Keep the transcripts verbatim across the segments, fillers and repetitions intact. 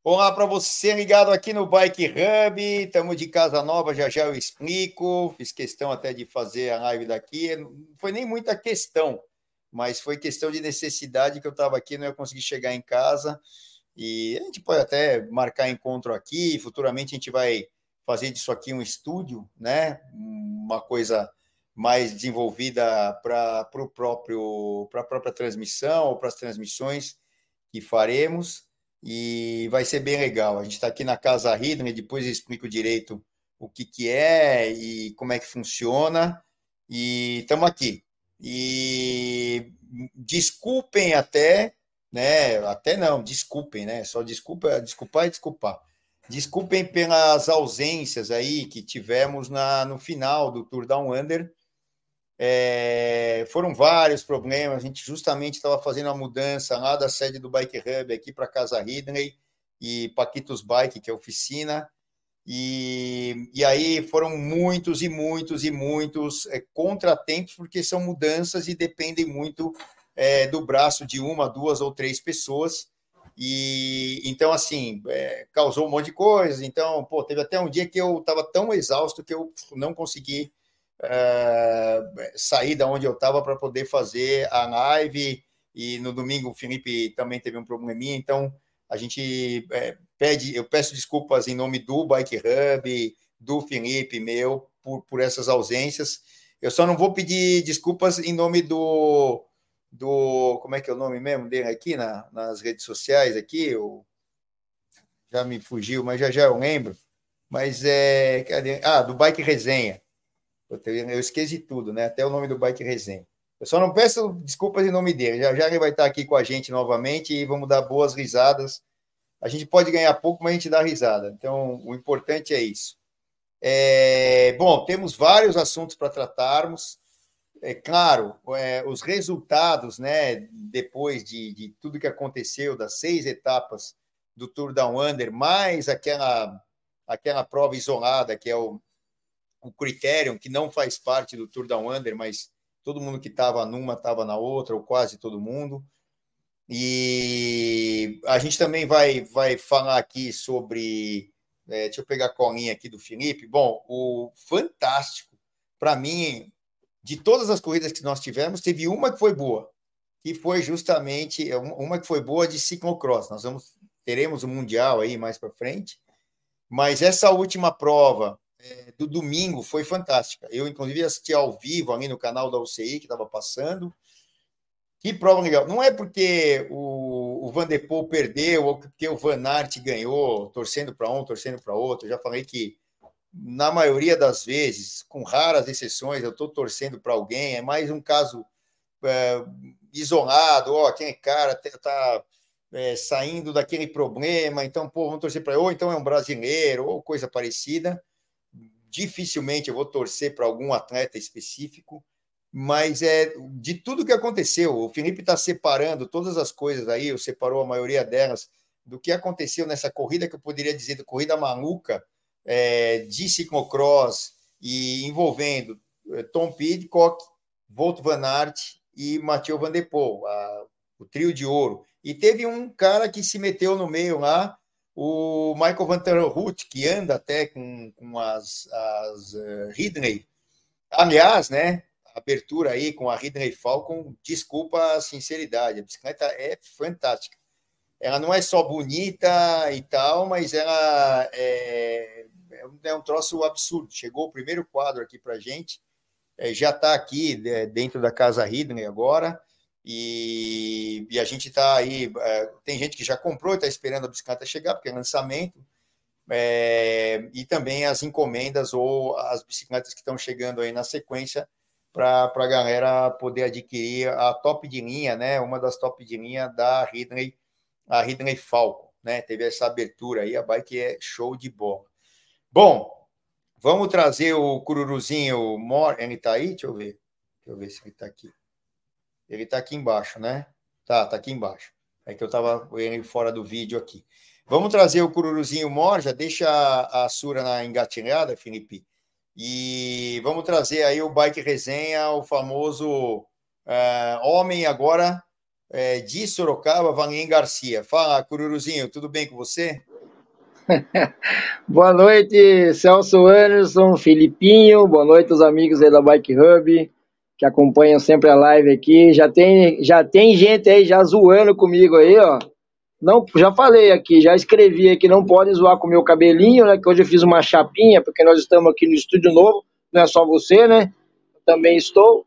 Olá para você ligado aqui no Bike Hub, estamos de casa nova, já já eu explico, fiz questão até de fazer a live daqui, não foi nem muita questão, mas foi questão de necessidade que eu estava aqui, não ia conseguir chegar em casa, e a gente pode até marcar encontro aqui, futuramente a gente vai fazer disso aqui um estúdio, né, uma coisa mais desenvolvida para o próprio, para a própria transmissão ou para as transmissões que faremos, e vai ser bem legal. A gente está aqui na Casa Hidden, depois eu explico direito o que, que é e como é que funciona, e estamos aqui. E desculpem até, né? Até não, desculpem, né? Só desculpa, desculpar e desculpar. Desculpem pelas ausências aí que tivemos na, no final do Tour Down Under. É, foram vários problemas, a gente justamente estava fazendo a mudança lá da sede do Bike Hub aqui para Casa Ridley e Paquitos Bike, que é a oficina, e, e aí foram muitos e muitos e muitos é, contratempos, porque são mudanças e dependem muito é, do braço de uma, duas ou três pessoas, e então, assim, é, causou um monte de coisa, então, pô, teve até um dia que eu estava tão exausto que eu não consegui Uh, sair da onde eu estava para poder fazer a live, e no domingo o Felipe também teve um probleminha, então a gente é, pede, eu peço desculpas em nome do Bike Hub, do Felipe, meu, por, por essas ausências. Eu só não vou pedir desculpas em nome do, do como é que é o nome mesmo dele aqui na, nas redes sociais aqui, eu, já me fugiu, mas já já eu lembro, mas é, cadê? Ah, do Bike Resenha. Eu esqueci tudo, né? Até o nome do Bike Resenha. Eu só não peço desculpas em nome dele. Já já ele vai estar aqui com a gente novamente e vamos dar boas risadas. A gente pode ganhar pouco, mas a gente dá risada. Então, o importante é isso. É, bom, temos vários assuntos para tratarmos. É claro, é, os resultados, né? Depois de, de tudo que aconteceu, das seis etapas do Tour Down Under, mais aquela, aquela prova isolada, que é o o Criterium, que não faz parte do Tour Down Under, mas todo mundo que estava numa estava na outra, ou quase todo mundo. E a gente também vai, vai falar aqui sobre. É, deixa eu pegar a colinha aqui do Felipe. Bom, o fantástico, para mim, de todas as corridas que nós tivemos, teve uma que foi boa, que foi justamente uma que foi boa de ciclocross. Nós vamos, teremos o um Mundial aí mais para frente, mas essa última prova do domingo foi fantástica. Eu, inclusive, assisti ao vivo ali no canal da U C I, que estava passando. Que prova legal. Não é porque o, o Van der Poel perdeu ou porque o Van Aert ganhou, torcendo para um, torcendo para outro. Eu já falei que, na maioria das vezes, com raras exceções, eu estou torcendo para alguém. É mais um caso é, isolado. Ó, aquele cara está é, saindo daquele problema, então, pô, vamos torcer para ele. Ou então é um brasileiro, ou coisa parecida. Dificilmente eu vou torcer para algum atleta específico, mas é de tudo que aconteceu. O Felipe está separando todas as coisas aí, eu separou a maioria delas do que aconteceu nessa corrida, que eu poderia dizer de corrida maluca, é, de ciclocross, e envolvendo Tom Pidcock, Wout van Aert e Mathieu Van der Poel, a, o trio de ouro. E teve um cara que se meteu no meio lá, o Michael Van der Hout, que anda até com, com as, as uh, Ridley. Aliás, né, a abertura aí com a Ridley Falcon, desculpa a sinceridade, a bicicleta é fantástica. Ela não é só bonita e tal, mas ela é, é um troço absurdo. Chegou o primeiro quadro aqui para a gente, é, já está aqui dentro da Casa Ridley agora, E, e a gente está aí, é, tem gente que já comprou e está esperando a bicicleta chegar, porque é lançamento, é, e também as encomendas ou as bicicletas que estão chegando aí na sequência para a galera poder adquirir a top de linha, né? Uma das top de linha da Ridley, a Ridley Falcon, né? Teve essa abertura aí, a bike é show de bola. Bom, vamos trazer o Cururuzinho Mor, ele está aí? Deixa eu ver, deixa eu ver se ele está aqui. Ele está aqui embaixo, né? Tá, tá aqui embaixo. É que eu estava ele fora do vídeo aqui. Vamos trazer o Cururuzinho Morja, deixa a, a Sura na engatilhada, Felipe. E vamos trazer aí o Bike Resenha, o famoso uh, homem agora uh, de Sorocaba, Valim Garcia. Fala, Cururuzinho, tudo bem com você? Boa noite, Celso Anderson, Filipinho, boa noite aos amigos aí da Bike Hub, que acompanham sempre a live aqui. Já tem, já tem gente aí já zoando comigo aí, ó. Não, já falei aqui, já escrevi aqui, não podem zoar com o meu cabelinho, né? Que hoje eu fiz uma chapinha, porque nós estamos aqui no estúdio novo, não é só você, né? Eu também estou.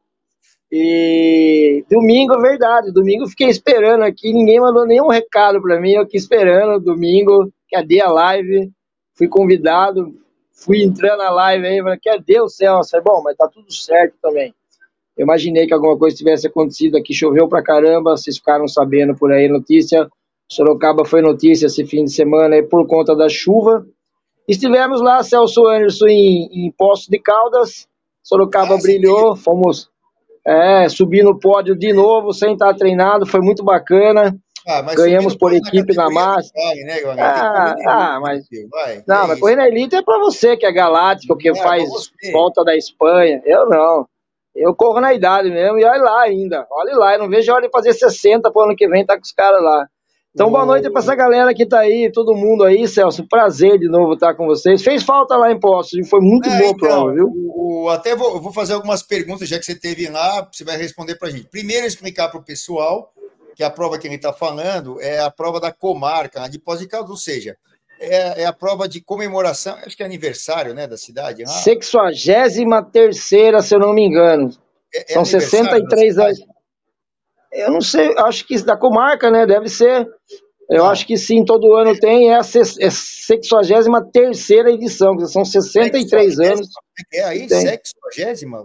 E domingo, é verdade, domingo eu fiquei esperando aqui, ninguém mandou nenhum recado para mim, eu aqui esperando, domingo, cadê a live? Fui convidado, fui entrando na live aí, falei, cadê o Celso? Bom, mas tá tudo certo também. Eu imaginei que alguma coisa tivesse acontecido aqui, choveu pra caramba, vocês ficaram sabendo por aí notícia. Sorocaba foi notícia esse fim de semana aí por conta da chuva. Estivemos lá, Celso Anderson, em, em Poços de Caldas. Sorocaba ah, brilhou, fomos é, subir no pódio de novo, sem estar treinado, foi muito bacana. Ah, ganhamos por equipe na massa. Né, ah, ah, mas vai. Não, é mas correr na elite é para você que é galáctico, que é, faz volta da Espanha. Eu não. Eu corro na idade mesmo e olha lá ainda. Olha lá, eu não vejo a hora de fazer sessenta para o ano que vem, tá com os caras lá. Então, boa noite para essa galera que tá aí, todo mundo aí, Celso. Prazer de novo estar com vocês. Fez falta lá em Poços e foi muito é, boa a então, prova, viu? O, o, até vou, eu vou fazer algumas perguntas, já que você esteve lá, você vai responder para a gente. Primeiro, explicar para o pessoal que a prova que ele está falando é a prova da comarca, de Poços de Caldas, ou seja, é, é a prova de comemoração, acho que é aniversário, né, da cidade. Ah, sexagésima terceira, se eu não me engano. É, é São sessenta e três anos. Eu não sei, acho que da comarca, né? Deve ser. Eu não. acho que sim, todo ano tem. É a sexagésima terceira edição, que são sessenta e três anos. É aí, sexagésima?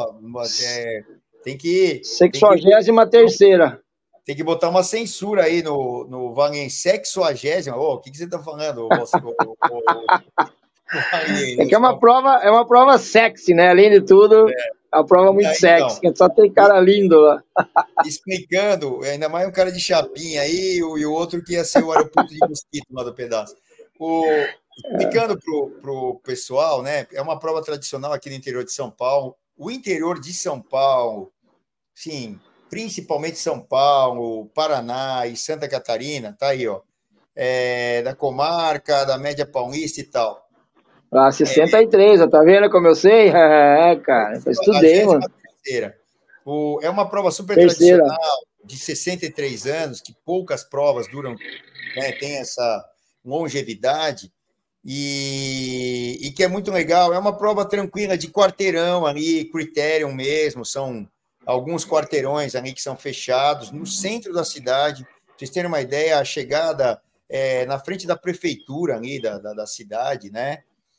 É, tem que. sexagésima terceira. Tem que botar uma censura aí no, no Wagner, sexagésima. Oh, o que, que você está falando? Você, oh, oh, oh. É que é uma prova, é uma prova sexy, né? Além de tudo. É. A prova é muito aí, sexy, então, só tem cara lindo lá. Explicando, ainda mais um cara de chapinha aí, e o outro que ia ser o aeroporto de mosquito lá do pedaço. O, explicando para o pessoal, né? É uma prova tradicional aqui no interior de São Paulo. O interior de São Paulo, sim, principalmente São Paulo, Paraná e Santa Catarina, tá aí, ó. É, da comarca, da média paulista e tal. Ah, sessenta e três, é, tá vendo como eu sei? É, cara, eu estudei, mano. O, é uma prova super terceira. Tradicional, de sessenta e três anos, que poucas provas duram, né, tem essa longevidade, e, e que é muito legal. É uma prova tranquila, de quarteirão ali, criterium mesmo, são alguns quarteirões ali que são fechados, no centro da cidade. Pra vocês terem uma ideia, a chegada é na frente da prefeitura ali, da, da, da cidade, né?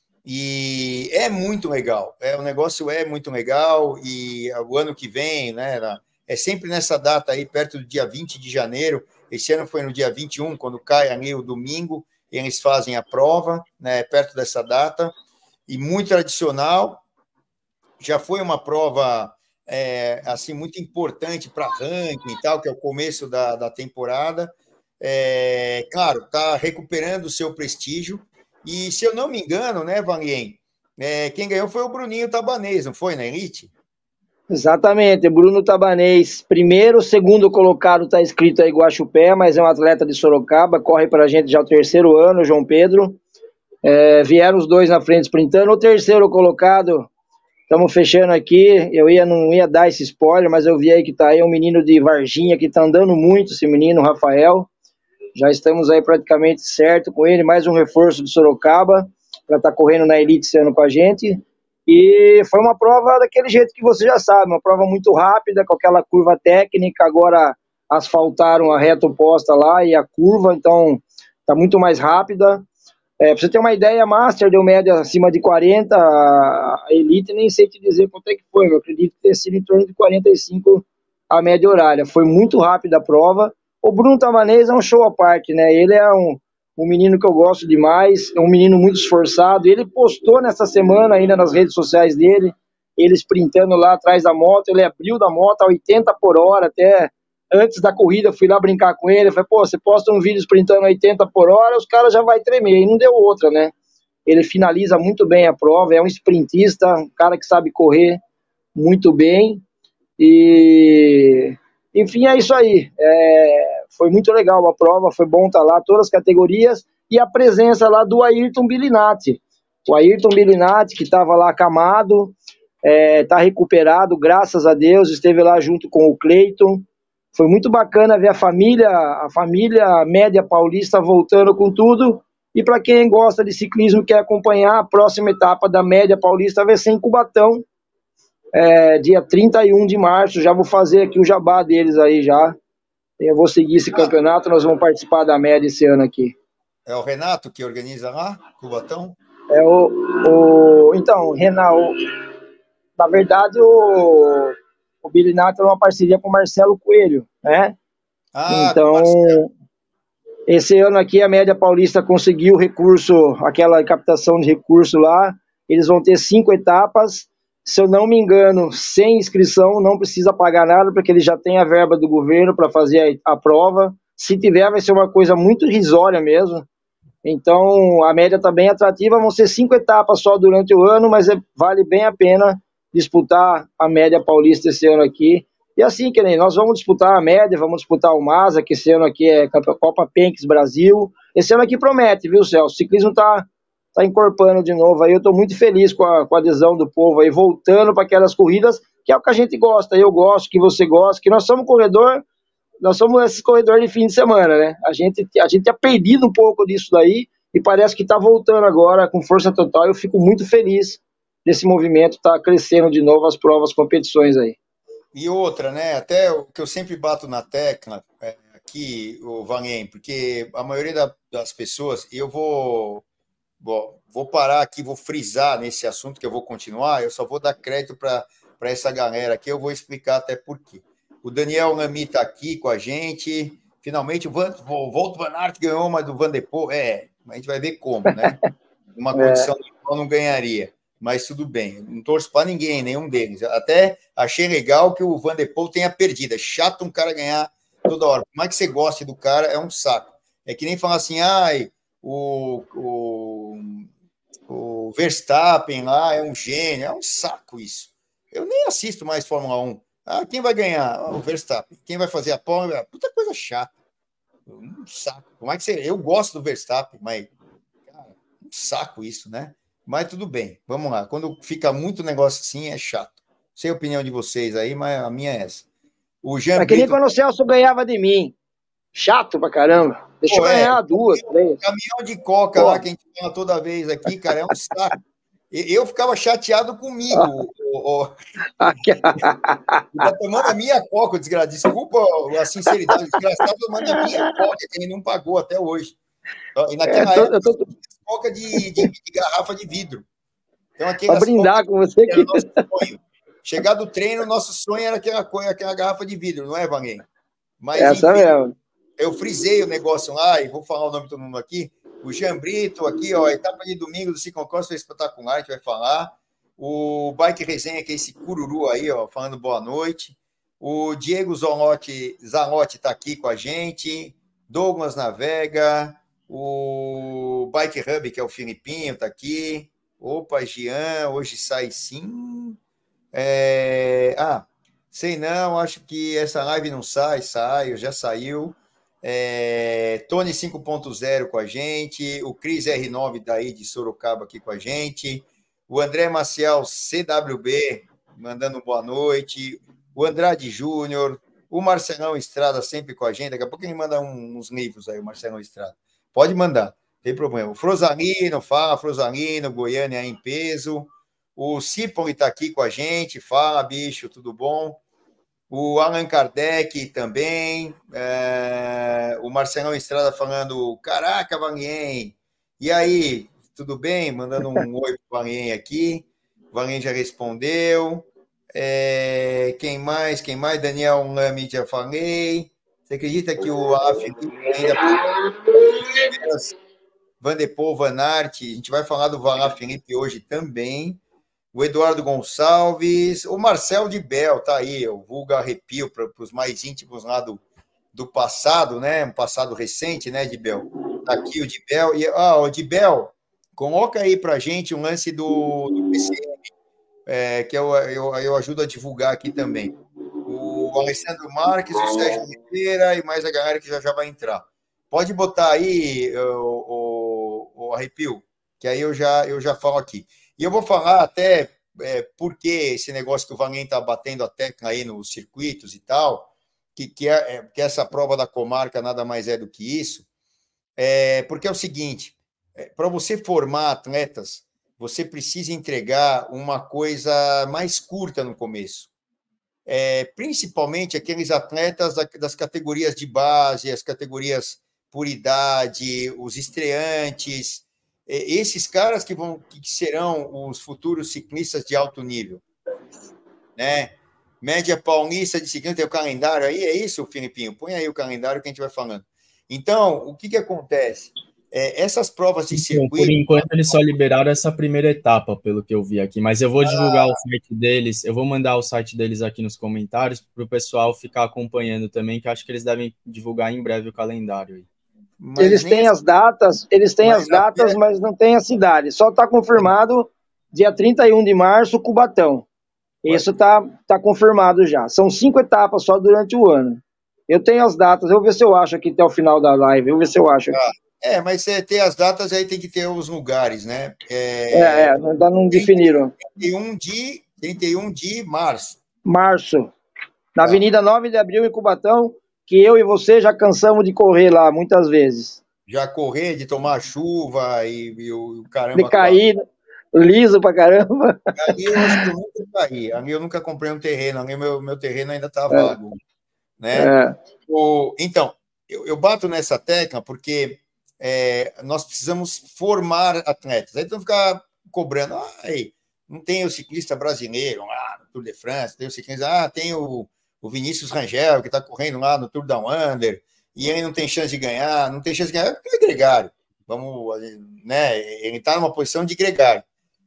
E é muito legal, é, o negócio é muito legal, e o ano que vem, né, é sempre nessa data aí, perto do dia vinte de janeiro, esse ano foi no dia vinte e um, quando cai ali o domingo, eles fazem a prova, né, perto dessa data, e muito tradicional, já foi uma prova, é, assim, muito importante para ranking e tal, que é o começo da, da temporada, é, claro, está recuperando o seu prestígio. E, se eu não me engano, né, Vanien, é, quem ganhou foi o Bruninho Tabanês, não foi, na Elite? Exatamente, Bruno Tabanês, primeiro, segundo colocado está escrito aí Guaxupé, mas é um atleta de Sorocaba, corre para a gente já o terceiro ano, João Pedro. É, vieram os dois na frente sprintando. O terceiro colocado, estamos fechando aqui, eu ia, não ia dar esse spoiler, mas eu vi aí que está aí um menino de Varginha, que está andando muito, esse menino, Rafael. Já estamos aí praticamente certo com ele, mais um reforço de Sorocaba, para estar tá correndo na Elite esse ano com a gente. E foi uma prova daquele jeito que você já sabe, uma prova muito rápida, com aquela curva técnica. Agora asfaltaram a reta oposta lá e a curva, então está muito mais rápida. É, para você ter uma ideia, a Master deu média acima de quarenta, a Elite nem sei te dizer quanto é que foi, eu acredito que tenha sido em torno de quarenta e cinco a média horária. Foi muito rápida a prova. O Bruno Tabanês é um show à parte, né? Ele é um, um menino que eu gosto demais, é um menino muito esforçado. Ele postou nessa semana ainda nas redes sociais dele, ele sprintando lá atrás da moto. Ele abriu da moto a oitenta por hora, até antes da corrida fui lá brincar com ele. Falei, pô, você posta um vídeo sprintando a oitenta por hora, os caras já vai tremer. E não deu outra, né? Ele finaliza muito bem a prova, é um sprintista, um cara que sabe correr muito bem. E... enfim, é isso aí. É, foi muito legal a prova, foi bom estar lá, todas as categorias. e a presença lá do Ayrton Bilinatti. O Ayrton Bilinatti, que estava lá acamado, está é, recuperado, graças a Deus, esteve lá junto com o Cleiton. Foi muito bacana ver a família, a família média paulista voltando com tudo. E para quem gosta de ciclismo, quer acompanhar, a próxima etapa da média paulista vai ser em Cubatão, é, dia trinta e um de março. Já vou fazer aqui o jabá deles aí já. Eu vou seguir esse campeonato, nós vamos participar da média esse ano aqui. É o Renato que organiza lá, Cubatão? É o, o então, Renato, na verdade, o, o Bilinatti é uma parceria com o Marcelo Coelho, né? Ah, então, esse ano aqui a Média Paulista conseguiu recurso, aquela captação de recurso lá, eles vão ter cinco etapas, se eu não me engano, sem inscrição, não precisa pagar nada, porque eles já têm a verba do governo para fazer a, a prova, se tiver vai ser uma coisa muito irrisória mesmo. Então, a média está bem atrativa, vão ser cinco etapas só durante o ano, mas é, vale bem a pena disputar a média paulista esse ano aqui. E assim, que nem nós vamos disputar a média, vamos disputar o Masa, que esse ano aqui é Copa Penx Brasil. Esse ano aqui promete, viu, Celso? O ciclismo está tá incorporando de novo aí. Eu estou muito feliz com a, com a adesão do povo aí, voltando para aquelas corridas, que é o que a gente gosta. Eu gosto, que você gosta, que nós somos corredor... Nós somos esses corredores de fim de semana, né? A gente, a gente tinha perdido um pouco disso daí e parece que está voltando agora com força total. Eu fico muito feliz desse movimento, tá crescendo de novo as provas, competições aí. E outra, né? Até o que eu sempre bato na tecla é, aqui, o Vanhem, porque a maioria da, das pessoas, e eu vou, vou, vou parar aqui, vou frisar nesse assunto que eu vou continuar, eu só vou dar crédito para essa galera aqui, eu vou explicar até por quê. O Daniel Lamy está aqui com a gente. Finalmente o, Van, o Wout van Aert ganhou uma do Van der Poel. É, a gente vai ver como, né? Uma condição que é. não ganharia. Mas tudo bem. Não torço para ninguém, nenhum deles. Até achei legal que o Van der Poel tenha perdido. É chato um cara ganhar toda hora. Por mais que você goste do cara, é um saco. É que nem falar assim, ai, o, o, o Verstappen lá é um gênio. É um saco isso. Eu nem assisto mais Fórmula um. Ah, quem vai ganhar? O Verstappen. Quem vai fazer a pole? Puta coisa chata. Um saco. Como é que você... Eu gosto do Verstappen, mas cara, um saco isso, né? Mas tudo bem, vamos lá. Quando fica muito negócio assim, é chato. Sei a opinião de vocês aí, mas a minha é essa. O Jean é que nem quando o Celso ganhava de mim. Chato pra caramba. Deixa Pô, eu ganhar é, duas, três. Caminhão de coca Pô. lá que a gente fala toda vez aqui, cara, é um saco. Eu ficava chateado comigo. O, o... tá tomando a minha coca, desgra... desculpa a sinceridade, o desgraçado tomando a minha coca, que ele não pagou até hoje. E naquela é, tô, época, tô... coca de, de, de garrafa de vidro. Então, para brindar com você aqui. Nosso sonho. Chegar do treino, nosso sonho era aquela, aquela garrafa de vidro, não é, Vanguém? Mas, Essa enfim, mesmo. Eu frisei o negócio lá, e vou falar o nome de todo mundo aqui. O Jean Brito, aqui, ó, etapa de domingo do Ciclocross foi espetacular, a gente vai falar. O Bike Resenha, que é esse cururu aí, ó, falando boa noite. O Diego Zanotti está aqui com a gente. Douglas Navega. O Bike Hub, que é o Filipinho, está aqui. Opa, Jean, hoje sai sim. É... Ah, sei não, acho que essa live não sai, sai, já saiu. É, Tony cinco ponto zero com a gente, o Cris R nove daí de Sorocaba aqui com a gente, o André Maciel C W B mandando boa noite, o Andrade Júnior, o Marcelão Estrada sempre com a gente, daqui a pouco ele manda um, uns livros aí, o Marcelão Estrada, pode mandar, não tem problema. O Frosalino, fala Frosalino, Goiânia em peso, o Cipoli está aqui com a gente, fala bicho, tudo bom? O Allan Kardec também, é, o Marcelão Estrada falando, caraca, Vanguien, e aí, tudo bem? Mandando um oi para o Vanguien aqui, o Vanguien já respondeu, é, quem mais, quem mais? Daniel Lamy, já falei, você acredita que o Af ainda... Van der Poel, Van Aert, a gente vai falar do Van Felipe hoje também, o Eduardo Gonçalves, o Marcel de Bel, tá aí, o vulga arrepio para os mais íntimos lá do, do passado, né? Um passado recente, né, de Bel? Tá aqui o de Bel. E, ah, o de Bel, coloca aí para gente um lance do, do P C M, é, que eu, eu, eu ajudo a divulgar aqui também. O Alessandro Marques, o Sérgio Oliveira e mais a galera que já, já vai entrar. Pode botar aí, o, o Arrepio, que aí eu já, eu já falo aqui. E eu vou falar até é, por que esse negócio que o Vanguém está batendo a tecla aí nos circuitos e tal, que, que, é, que essa prova da comarca nada mais é do que isso, é, porque é o seguinte, é, para você formar atletas, você precisa entregar uma coisa mais curta no começo. É, principalmente aqueles atletas das categorias de base, as categorias por idade, os estreantes, esses caras que vão que serão os futuros ciclistas de alto nível, né? Média paulista de ciclismo, tem o calendário aí, é isso, Filipinho? Põe aí o calendário que a gente vai falando. Então, o que que acontece? É, essas provas de circuito... Por enquanto, eles só liberaram essa primeira etapa, pelo que eu vi aqui, mas eu vou divulgar ah. o site deles, eu vou mandar o site deles aqui nos comentários para o pessoal ficar acompanhando também, que eu acho que eles devem divulgar em breve o calendário aí. Mas eles têm as datas, eles têm as datas, é... mas não tem a cidade. Só está confirmado dia trinta e um de março, Cubatão. Isso está tá confirmado já. São cinco etapas só durante o ano. Eu tenho as datas, eu vou ver se eu acho aqui até o final da live, eu vou ver se eu acho aqui. Ah, é, mas é, ter as datas aí tem que ter os lugares, né? É, é, é ainda não definiram. trinta e um de, trinta e um de março. Março. Na tá. Avenida nove de Abril, em Cubatão, que eu e você já cansamos de correr lá muitas vezes. Já correr, de tomar chuva e, e o caramba... De cair, quase. Liso pra caramba. Ali eu acho que eu nunca caí. Ali eu nunca comprei um terreno, ali meu, meu terreno ainda tá vago. É. Né? É. O, então, eu, eu bato nessa tecla porque é, nós precisamos formar atletas. Aí então ficar cobrando, ah, aí, não tem o ciclista brasileiro lá no Tour de France, tem o ciclista, ah, tem o, o Vinícius Rangel, que está correndo lá no Tour Down Under, e ele não tem chance de ganhar, não tem chance de ganhar, porque ele é gregário. Vamos, né? Ele está numa posição de gregário.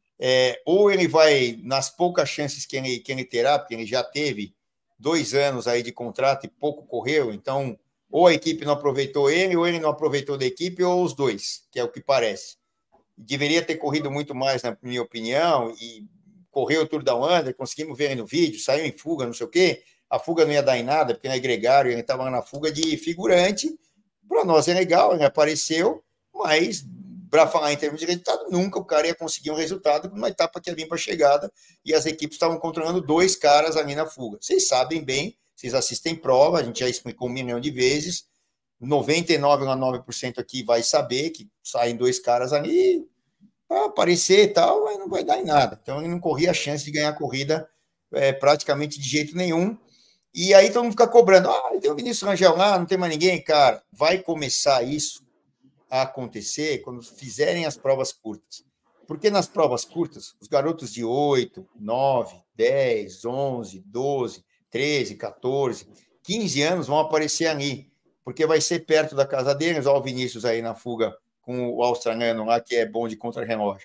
É, ou ele vai, nas poucas chances que ele, que ele terá, porque ele já teve dois anos aí de contrato e pouco correu, então ou a equipe não aproveitou ele, ou ele não aproveitou da equipe, ou os dois, que é o que parece. Deveria ter corrido muito mais, na minha opinião, e correu o Tour Down Under, conseguimos ver ele no vídeo, saiu em fuga, não sei o quê, a fuga não ia dar em nada, porque não é gregário, ele estava na fuga de figurante, para nós é legal, ele apareceu, mas... para falar em termos de resultado, nunca o cara ia conseguir um resultado numa etapa que ia vir para a chegada e as equipes estavam controlando dois caras ali na fuga. Vocês sabem bem, vocês assistem prova, a gente já explicou um milhão de vezes, noventa e nove vírgula nove por cento aqui vai saber que saem dois caras ali para aparecer e tal, mas não vai dar em nada. Então ele não corria a chance de ganhar a corrida é, praticamente de jeito nenhum. E aí todo mundo fica cobrando, ah, tem o Vinícius Rangel lá, não tem mais ninguém, cara. Vai começar isso a acontecer quando fizerem as provas curtas. Porque nas provas curtas, os garotos de oito, nove, dez, onze, doze, treze, quatorze, quinze anos vão aparecer ali, porque vai ser perto da casa deles. Olha o Vinícius aí na fuga com o australiano lá, que é bom de contra-relógio.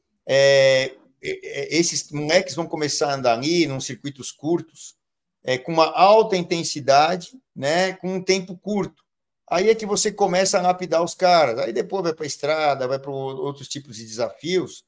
É, esses moleques vão começar a andar ali, nos circuitos curtos, é, com uma alta intensidade, né, com um tempo curto. Aí é que você começa a lapidar os caras. Aí depois vai para a estrada, vai para outros tipos de desafios.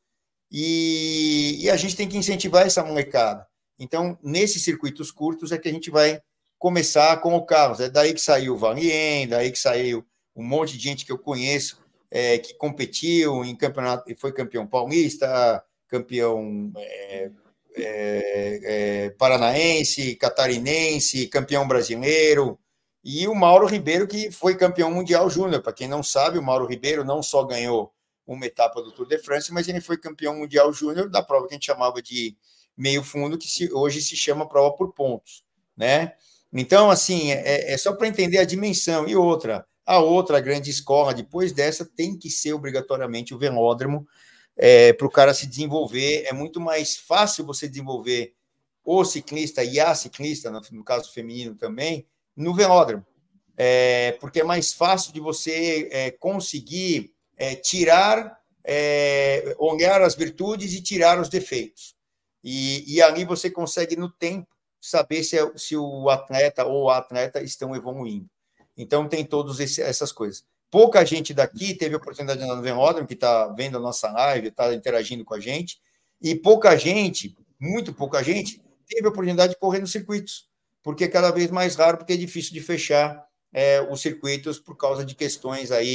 E, e a gente tem que incentivar essa molecada. Então, nesses circuitos curtos é que a gente vai começar com o Carlos. É daí que saiu o Valien, daí que saiu um monte de gente que eu conheço, é, que competiu em campeonato, foi campeão paulista, campeão é, é, é, paranaense, catarinense, campeão brasileiro. E o Mauro Ribeiro, que foi campeão mundial júnior. Para quem não sabe, o Mauro Ribeiro não só ganhou uma etapa do Tour de France, mas ele foi campeão mundial júnior da prova que a gente chamava de meio fundo, que se, hoje se chama prova por pontos, né? Então, assim, é, é só para entender a dimensão. E outra, a outra grande escola, depois dessa, tem que ser obrigatoriamente o velódromo, é, para o cara se desenvolver. É muito mais fácil você desenvolver o ciclista e a ciclista, no, no caso feminino também, no velódromo, é, porque é mais fácil de você é, conseguir é, tirar, é, olhar as virtudes e tirar os defeitos. E, e ali você consegue, no tempo, saber se, é, se o atleta ou a atleta estão evoluindo. Então, tem todas essas coisas. Pouca gente daqui teve a oportunidade de andar no velódromo, que está vendo a nossa live, está interagindo com a gente, e pouca gente, muito pouca gente, teve a oportunidade de correr nos circuitos, porque é cada vez mais raro, porque é difícil de fechar é, os circuitos por causa de questões aí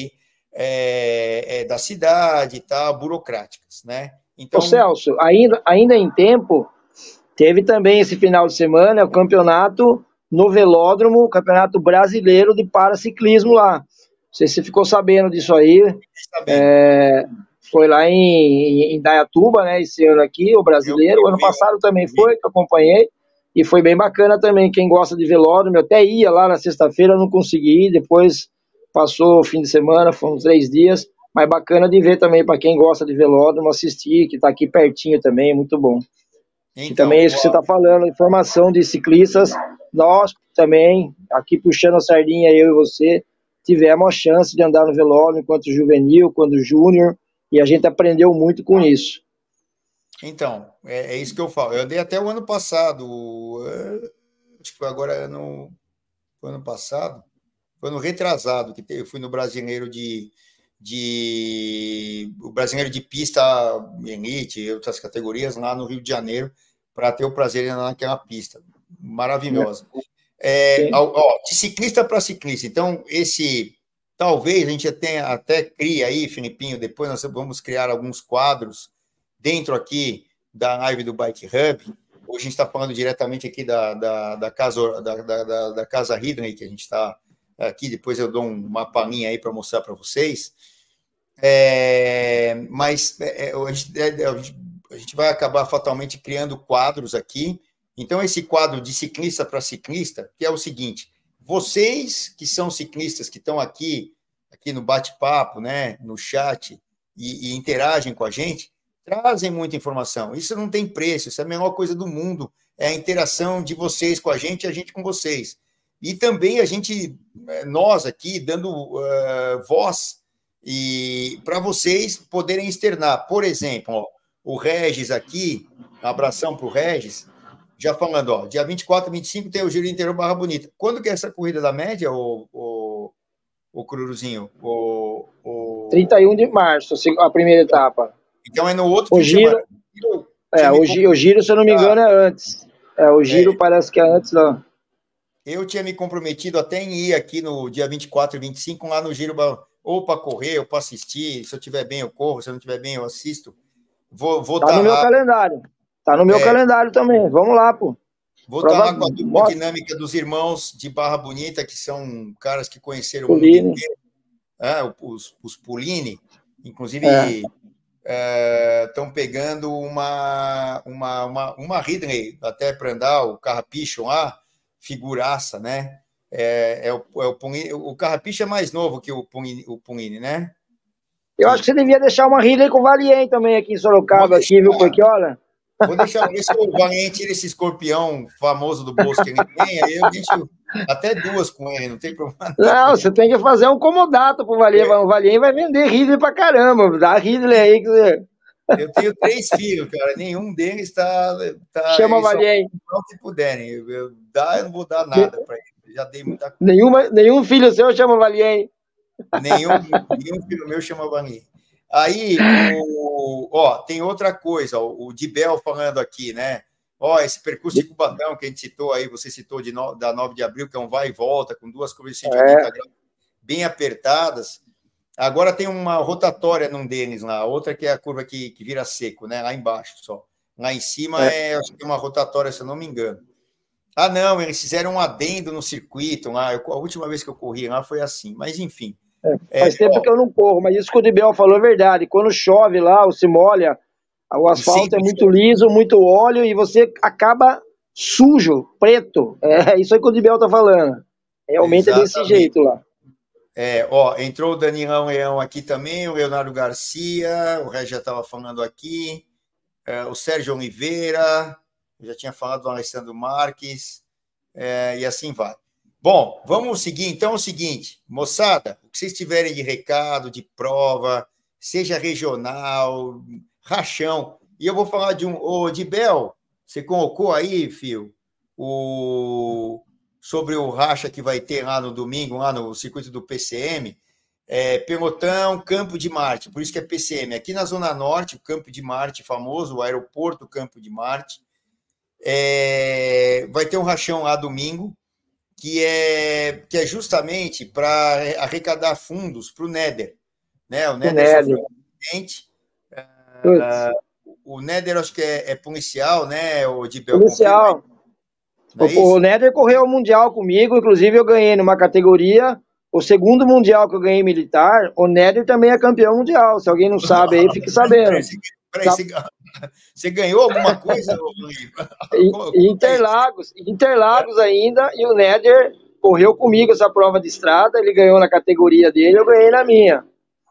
é, é, da cidade e tal, burocráticas, né? Então, Ô Celso, ainda, ainda em tempo, teve também esse final de semana o campeonato no velódromo, o campeonato brasileiro de paraciclismo lá. Não sei se você ficou sabendo disso aí. É, foi lá em, em Dayatuba, né? Esse ano aqui, o brasileiro. Eu, eu o ano vi, passado eu também vi. foi, que eu acompanhei. E foi bem bacana também. Quem gosta de velódromo, eu até ia lá na sexta-feira, não consegui ir. Depois passou o fim de semana, foram uns três dias. Mas bacana de ver também, para quem gosta de velódromo, assistir, que está aqui pertinho também, muito bom. Então, e também é isso que você está falando, informação de ciclistas, nós também, aqui puxando a sardinha, eu e você, tivemos a chance de andar no velódromo enquanto juvenil, quando júnior, e a gente aprendeu muito com isso. Então, é, é isso que eu falo. Eu andei até o ano passado, é, acho que foi agora ano, foi ano passado, foi ano retrasado, que eu fui no brasileiro de, de o brasileiro de pista elite e outras categorias lá no Rio de Janeiro, para ter o prazer de andar naquela pista maravilhosa. É, ó, de ciclista para ciclista. Então, esse talvez a gente tenha, até cria aí, Filipinho, depois nós vamos criar alguns quadros dentro aqui da live do Bike Hub. Hoje a gente está falando diretamente aqui da, da, da casa da, da, da casa Ridley, que a gente está aqui, depois eu dou uma palhinha aí para mostrar para vocês. É, mas é, a, gente, é, a gente vai acabar fatalmente criando quadros aqui. Então, esse quadro de ciclista para ciclista, que é o seguinte: vocês que são ciclistas, que estão aqui, aqui no bate-papo, né, no chat, e, e interagem com a gente, trazem muita informação. Isso não tem preço, isso é a melhor coisa do mundo, é a interação de vocês com a gente e a gente com vocês. E também a gente, nós aqui, dando uh, voz e para vocês poderem externar. Por exemplo, ó, o Regis aqui, um abração para o Regis, já falando, ó, dia vinte e quatro, vinte e cinco tem o Giro Interior Barra Bonita. Quando que é essa corrida da média, o, o, o Cururuzinho? O, o... trinta e um de março, a primeira etapa. Então é no outro o fim de giro, semana. É, o, o giro, se eu não me engano, é antes. É, o giro é, parece que é antes, não. Eu tinha me comprometido até em ir aqui no dia vinte e quatro e vinte e cinco, lá no Giro, ou para correr, ou para assistir. Se eu estiver bem, eu corro. Se eu não estiver bem, eu assisto. Vou, vou tá tá no meu lá. calendário. Tá no meu é, calendário também. Vamos lá, pô. Vou estar tá lá com a dupla dinâmica dos irmãos de Barra Bonita, que são caras que conheceram Pulini. o mundo inteiro. É, os, os Pulini. Inclusive, estão é. é, pegando uma, uma, uma, uma Ridley até para andar, o Carrapicho lá. Figuraça, né? É, é o, é o, Punini, o Carrapicho é mais novo que o Punini, o Punini, né? Eu que... acho que você devia deixar uma Ridley com o Valien também aqui em Sorocaba, deixar, aqui, viu? Porque, olha... Vou deixar ver se o Valien tira esse escorpião famoso do bolso que ele tem, aí eu deixo até duas com ele, não tem problema. Não, não você tem que fazer um comodato pro Valien. É. O Valien vai vender Ridley pra caramba, dá Ridley aí que você... Eu tenho três filhos, cara. Nenhum deles está. Tá, chama Valien. Se puderem. Eu, eu, dar, eu não vou dar nada para eles. Já dei muita coisa. Nenhuma, nenhum filho seu chama Valien. Nenhum, nenhum filho meu chama Valien. Aí, o, ó, tem outra coisa. O, o Dibel falando aqui, né? Ó, esse percurso de Cubatão que a gente citou aí, você citou de no, da nove de abril, que é um vai e volta, com duas curvas de cento e oitenta é. graus bem apertadas. Agora tem uma rotatória num deles lá, outra que é a curva que, que vira seco, né? Lá embaixo só. Lá em cima é, é acho que é uma rotatória, se eu não me engano. Ah, não, eles fizeram um adendo no circuito lá. Eu, a última vez que eu corri lá foi assim, mas enfim. É, faz é, tempo ó, que eu não corro, mas isso que o Dibel falou é verdade. Quando chove lá, ou se molha, o asfalto é muito liso, muito óleo e você acaba sujo, preto. É isso aí que o Dibel tá falando. Realmente Exatamente. É desse jeito lá. É, ó, entrou o Danilão Leão aqui também, o Leonardo Garcia, o Régio já estava falando aqui, é, o Sérgio Oliveira, eu já tinha falado do Alessandro Marques, é, e assim vai. Bom, vamos seguir, então, o seguinte, moçada, o que vocês tiverem de recado, de prova, seja regional, rachão, e eu vou falar de um, ô, de Bel, você colocou aí, Fio, o... sobre o racha que vai ter lá no domingo, lá no circuito do P C M, é, Pelotão, Campo de Marte, por isso que é P C M. Aqui na Zona Norte, o Campo de Marte famoso, o aeroporto Campo de Marte, é, vai ter um rachão lá domingo, que é, que é justamente para arrecadar fundos para o Néder. né? O Néder sofreu um acidente. Uh, o Néder, acho que é, é policial, né? O de policial. É o, o Néder correu o Mundial comigo, inclusive eu ganhei numa categoria, o segundo Mundial que eu ganhei militar, o Néder também é campeão mundial. Se alguém não sabe aí, fique sabendo. Peraí, você, você ganhou alguma coisa? Interlagos, Interlagos ainda, e o Néder correu comigo essa prova de estrada, ele ganhou na categoria dele, eu ganhei na minha.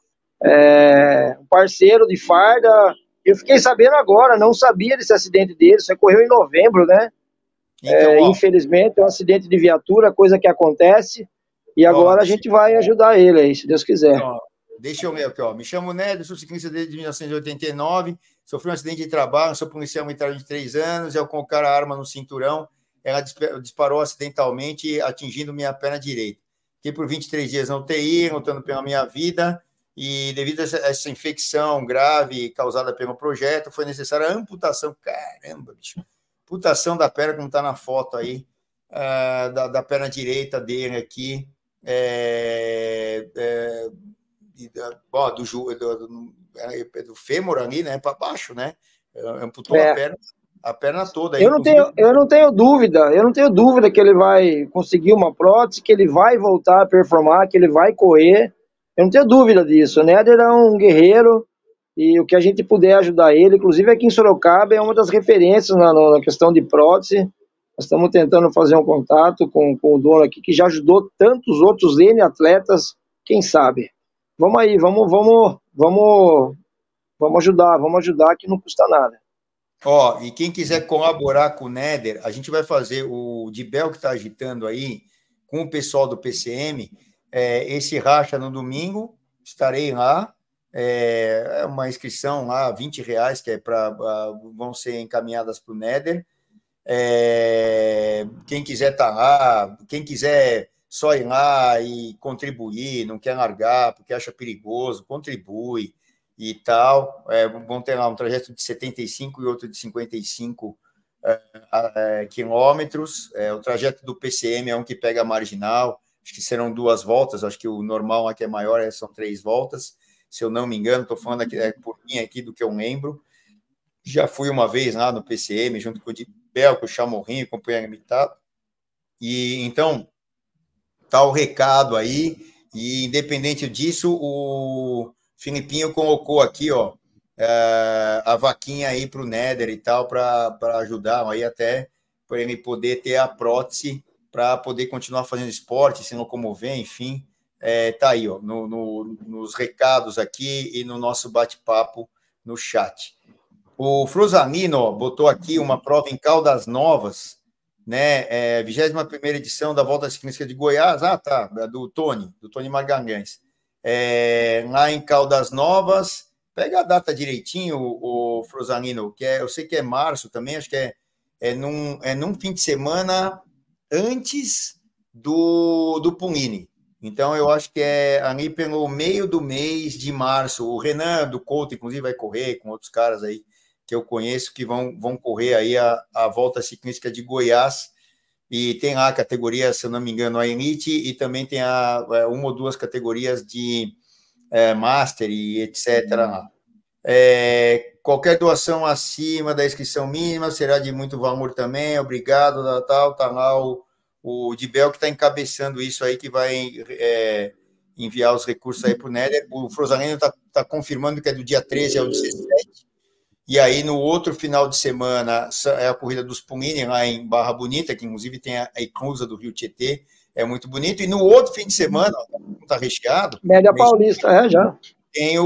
É, um parceiro de farda, eu fiquei sabendo agora, não sabia desse acidente dele, isso ocorreu em novembro, né? Então, é, infelizmente, é um acidente de viatura, coisa que acontece, e agora ó, a gente vai ajudar ele aí, se Deus quiser. Então, deixa eu ler aqui, ó. Me chamo Néder, sou ciclista desde mil novecentos e oitenta e nove, sofri um acidente de trabalho, sou policial militar de três anos, e ao colocar a arma no cinturão, ela disparou acidentalmente, atingindo minha perna direita. Fiquei por vinte e três dias na U T I, lutando pela minha vida, e devido a essa, essa infecção grave causada pelo projeto, foi necessária a amputação, caramba, bicho, amputação da perna, como está na foto aí, uh, da, da perna direita dele aqui, é, é, ó, do, do, do, do fêmur ali, né, para baixo, né, amputou é. a perna, a perna toda. Aí, eu, não tenho, eu não tenho dúvida, eu não tenho dúvida que ele vai conseguir uma prótese, que ele vai voltar a performar, que ele vai correr, eu não tenho dúvida disso. O Néder é um guerreiro, e o que a gente puder ajudar ele, inclusive aqui em Sorocaba, é uma das referências na, na questão de prótese. Nós estamos tentando fazer um contato com, com o dono aqui, que já ajudou tantos outros N atletas, quem sabe. Vamos aí, vamos, vamos, vamos, vamos ajudar, vamos ajudar, que não custa nada. Ó, e quem quiser colaborar com o Néder, a gente vai fazer o Dibel que está agitando aí, com o pessoal do P C M, é, esse racha no domingo, estarei lá, é uma inscrição lá, vinte reais, que é para vão ser encaminhadas para o Néder. É, quem quiser estar tá lá, quem quiser só ir lá e contribuir, não quer largar porque acha perigoso, contribui e tal. É, vão ter lá um trajeto de setenta e cinco e outro de cinquenta e cinco é, é, quilômetros. É, o trajeto do P C M é um que pega a marginal, acho que serão duas voltas, acho que o normal aqui é maior, são três voltas, se eu não me engano, estou falando aqui, é, por mim aqui do que eu lembro. Já fui uma vez lá no P C M, junto com o Dibel, com o Chamorrinho, com o Punha Limitado. E então, tá o recado aí, e independente disso, o Filipinho colocou aqui, ó, a vaquinha aí para o Néder e tal, para ajudar aí até para ele poder ter a prótese para poder continuar fazendo esporte, se locomover, enfim. É, tá aí, ó, no, no, nos recados aqui e no nosso bate-papo no chat. O Frosanino botou aqui uma prova em Caldas Novas, né? É, vigésima primeira edição da Volta Ciclística de Goiás. Ah, tá, do Tony, do Tony Magalhães. É, lá em Caldas Novas, pega a data direitinho, o, o Frosanino, que é, eu sei que é março também, acho que é, é, num, é num fim de semana antes do, do Punini. Então, eu acho que é ali pelo meio do mês de março. O Renan do Couto, inclusive, vai correr com outros caras aí que eu conheço, que vão, vão correr aí a, a Volta Ciclística de Goiás. E tem lá a categoria, se eu não me engano, a Elite, e também tem a, uma ou duas categorias de é, Master e etcétera. É, qualquer doação acima da inscrição mínima será de muito valor também. Obrigado, Natal. Tá lá o O Dibel que está encabeçando isso aí, que vai é, enviar os recursos aí para o Néder. O Frosanino está tá confirmando que é do dia treze ao dezessete. E aí, no outro final de semana, é a corrida dos Punini, lá em Barra Bonita, que inclusive tem a inclusa do Rio Tietê, é muito bonito. E no outro fim de semana, está recheado. Média Paulista, é, já. Tem o,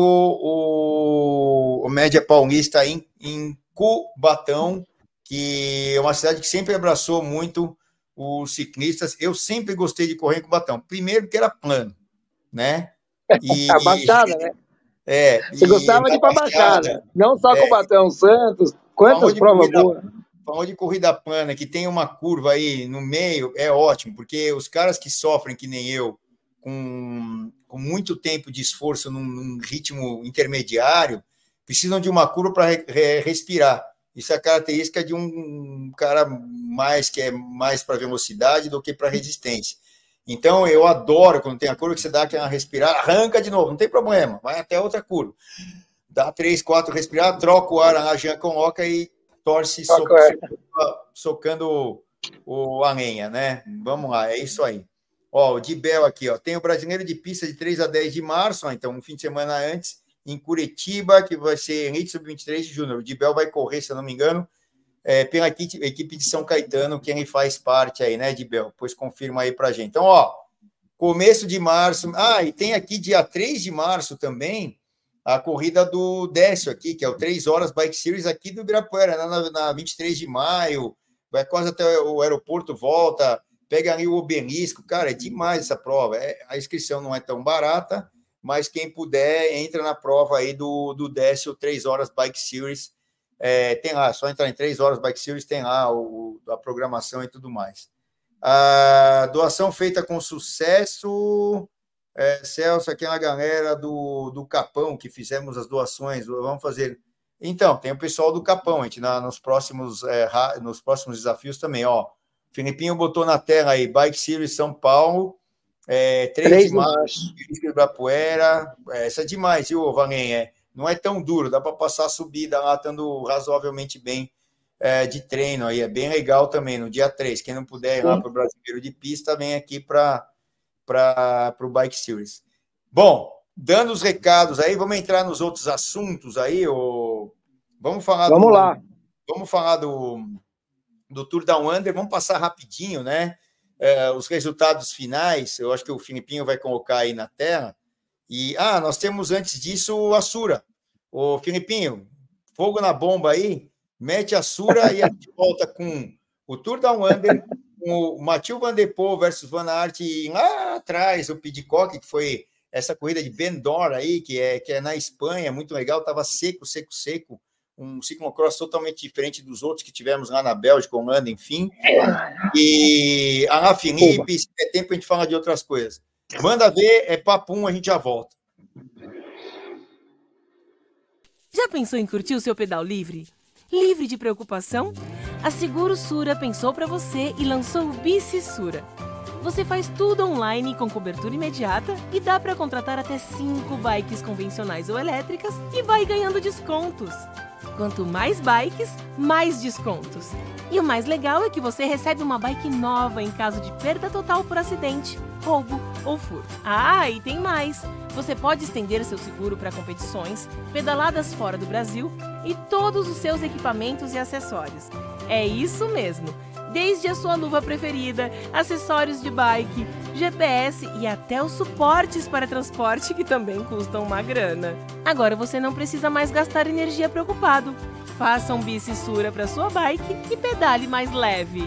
o, o Média Paulista em, em Cubatão, que é uma cidade que sempre abraçou muito os ciclistas. Eu sempre gostei de correr em Cubatão. Primeiro porque era plano, né? E, a Baixada, né? É, Você gostava de ir para a Baixada, não só é, Cubatão, Santos, quantas provas boas. Falando de corrida plana, que tem uma curva aí no meio, é ótimo, porque os caras que sofrem, que nem eu, com, com muito tempo de esforço num, num ritmo intermediário, precisam de uma curva para re, re, respirar. Isso é a característica de um cara mais que é mais para velocidade do que para resistência. Então, eu adoro quando tem a curva que você dá aquela respirada, arranca de novo, não tem problema, vai até outra curva. Dá três, quatro respiradas, troca o ar, a Jean coloca e torce so, so, socando o, a lenha, né? Vamos lá, é isso aí. Ó, o Dibel aqui, ó, tem o brasileiro de pista de três a dez de março, ó, então um fim de semana antes, em Curitiba, que vai ser Elite sub vinte e três de Júnior. O Dibel vai correr, se eu não me engano, é, pela equipe, equipe de São Caetano, que ele faz parte aí, né, Dibel? Pois confirma aí pra gente. Então, ó, começo de março. Ah, e tem aqui dia três de março também a corrida do Décio aqui, que é o três horas Bike Series aqui do Ibirapuera, na, na vinte e três de maio, vai quase até o aeroporto, volta, pega ali o obelisco, cara, é demais essa prova. É, a inscrição não é tão barata, mas quem puder, entra na prova aí do, do Décio três horas Bike Series, é, tem lá, só entrar em três horas Bike Series, tem lá o, a programação e tudo mais. A doação feita com sucesso... É, Celso, aquela galera do, do Capão que fizemos as doações, vamos fazer. Então, tem o pessoal do Capão, a gente na, nos, próximos, é, nos próximos desafios também, ó. Filipinho botou na tela aí, Bike Series São Paulo, é, três de março, Ibirapuera, é, essa é demais, viu, Valen? É, não é tão duro, dá para passar a subida lá, estando razoavelmente bem é, de treino aí, é bem legal também, no dia três. Quem não puder ir lá para o Brasileiro de Pista, vem aqui para para o Bike Series. Bom, dando os recados aí, vamos entrar nos outros assuntos aí, ou... vamos falar vamos do, lá. Vamos falar do, do Tour Down Under, vamos passar rapidinho, né? É, os resultados finais, eu acho que o Filipinho vai colocar aí na tela. E, ah, nós temos antes disso a Sura. Ô, Filipinho, fogo na bomba aí, mete a Sura e a gente volta com o Tour Down Under, o Mathieu Van Der Poel versus Van Aert, e lá atrás o Pidcock, que foi essa corrida de Ben Dor aí, que é, que é na Espanha, muito legal, estava seco, seco, seco, um ciclocross totalmente diferente dos outros que tivemos lá na Bélgica, Holanda, enfim. E Alain Philippe, se der tempo a gente fala de outras coisas. Manda ver, é papum, a gente já volta. Já pensou em curtir o seu pedal livre? Livre de preocupação? A Seguro Sura pensou para você e lançou o Bici Sura. Você faz tudo online com cobertura imediata e dá para contratar até cinco bikes convencionais ou elétricas e vai ganhando descontos. Quanto mais bikes, mais descontos. E o mais legal é que você recebe uma bike nova em caso de perda total por acidente, roubo ou furto. Ah, e tem mais! Você pode estender seu seguro para competições, pedaladas fora do Brasil e todos os seus equipamentos e acessórios. É isso mesmo! Desde a sua luva preferida, acessórios de bike, G P S e até os suportes para transporte que também custam uma grana. Agora você não precisa mais gastar energia preocupado. Faça um Bici Sura para sua bike e pedale mais leve.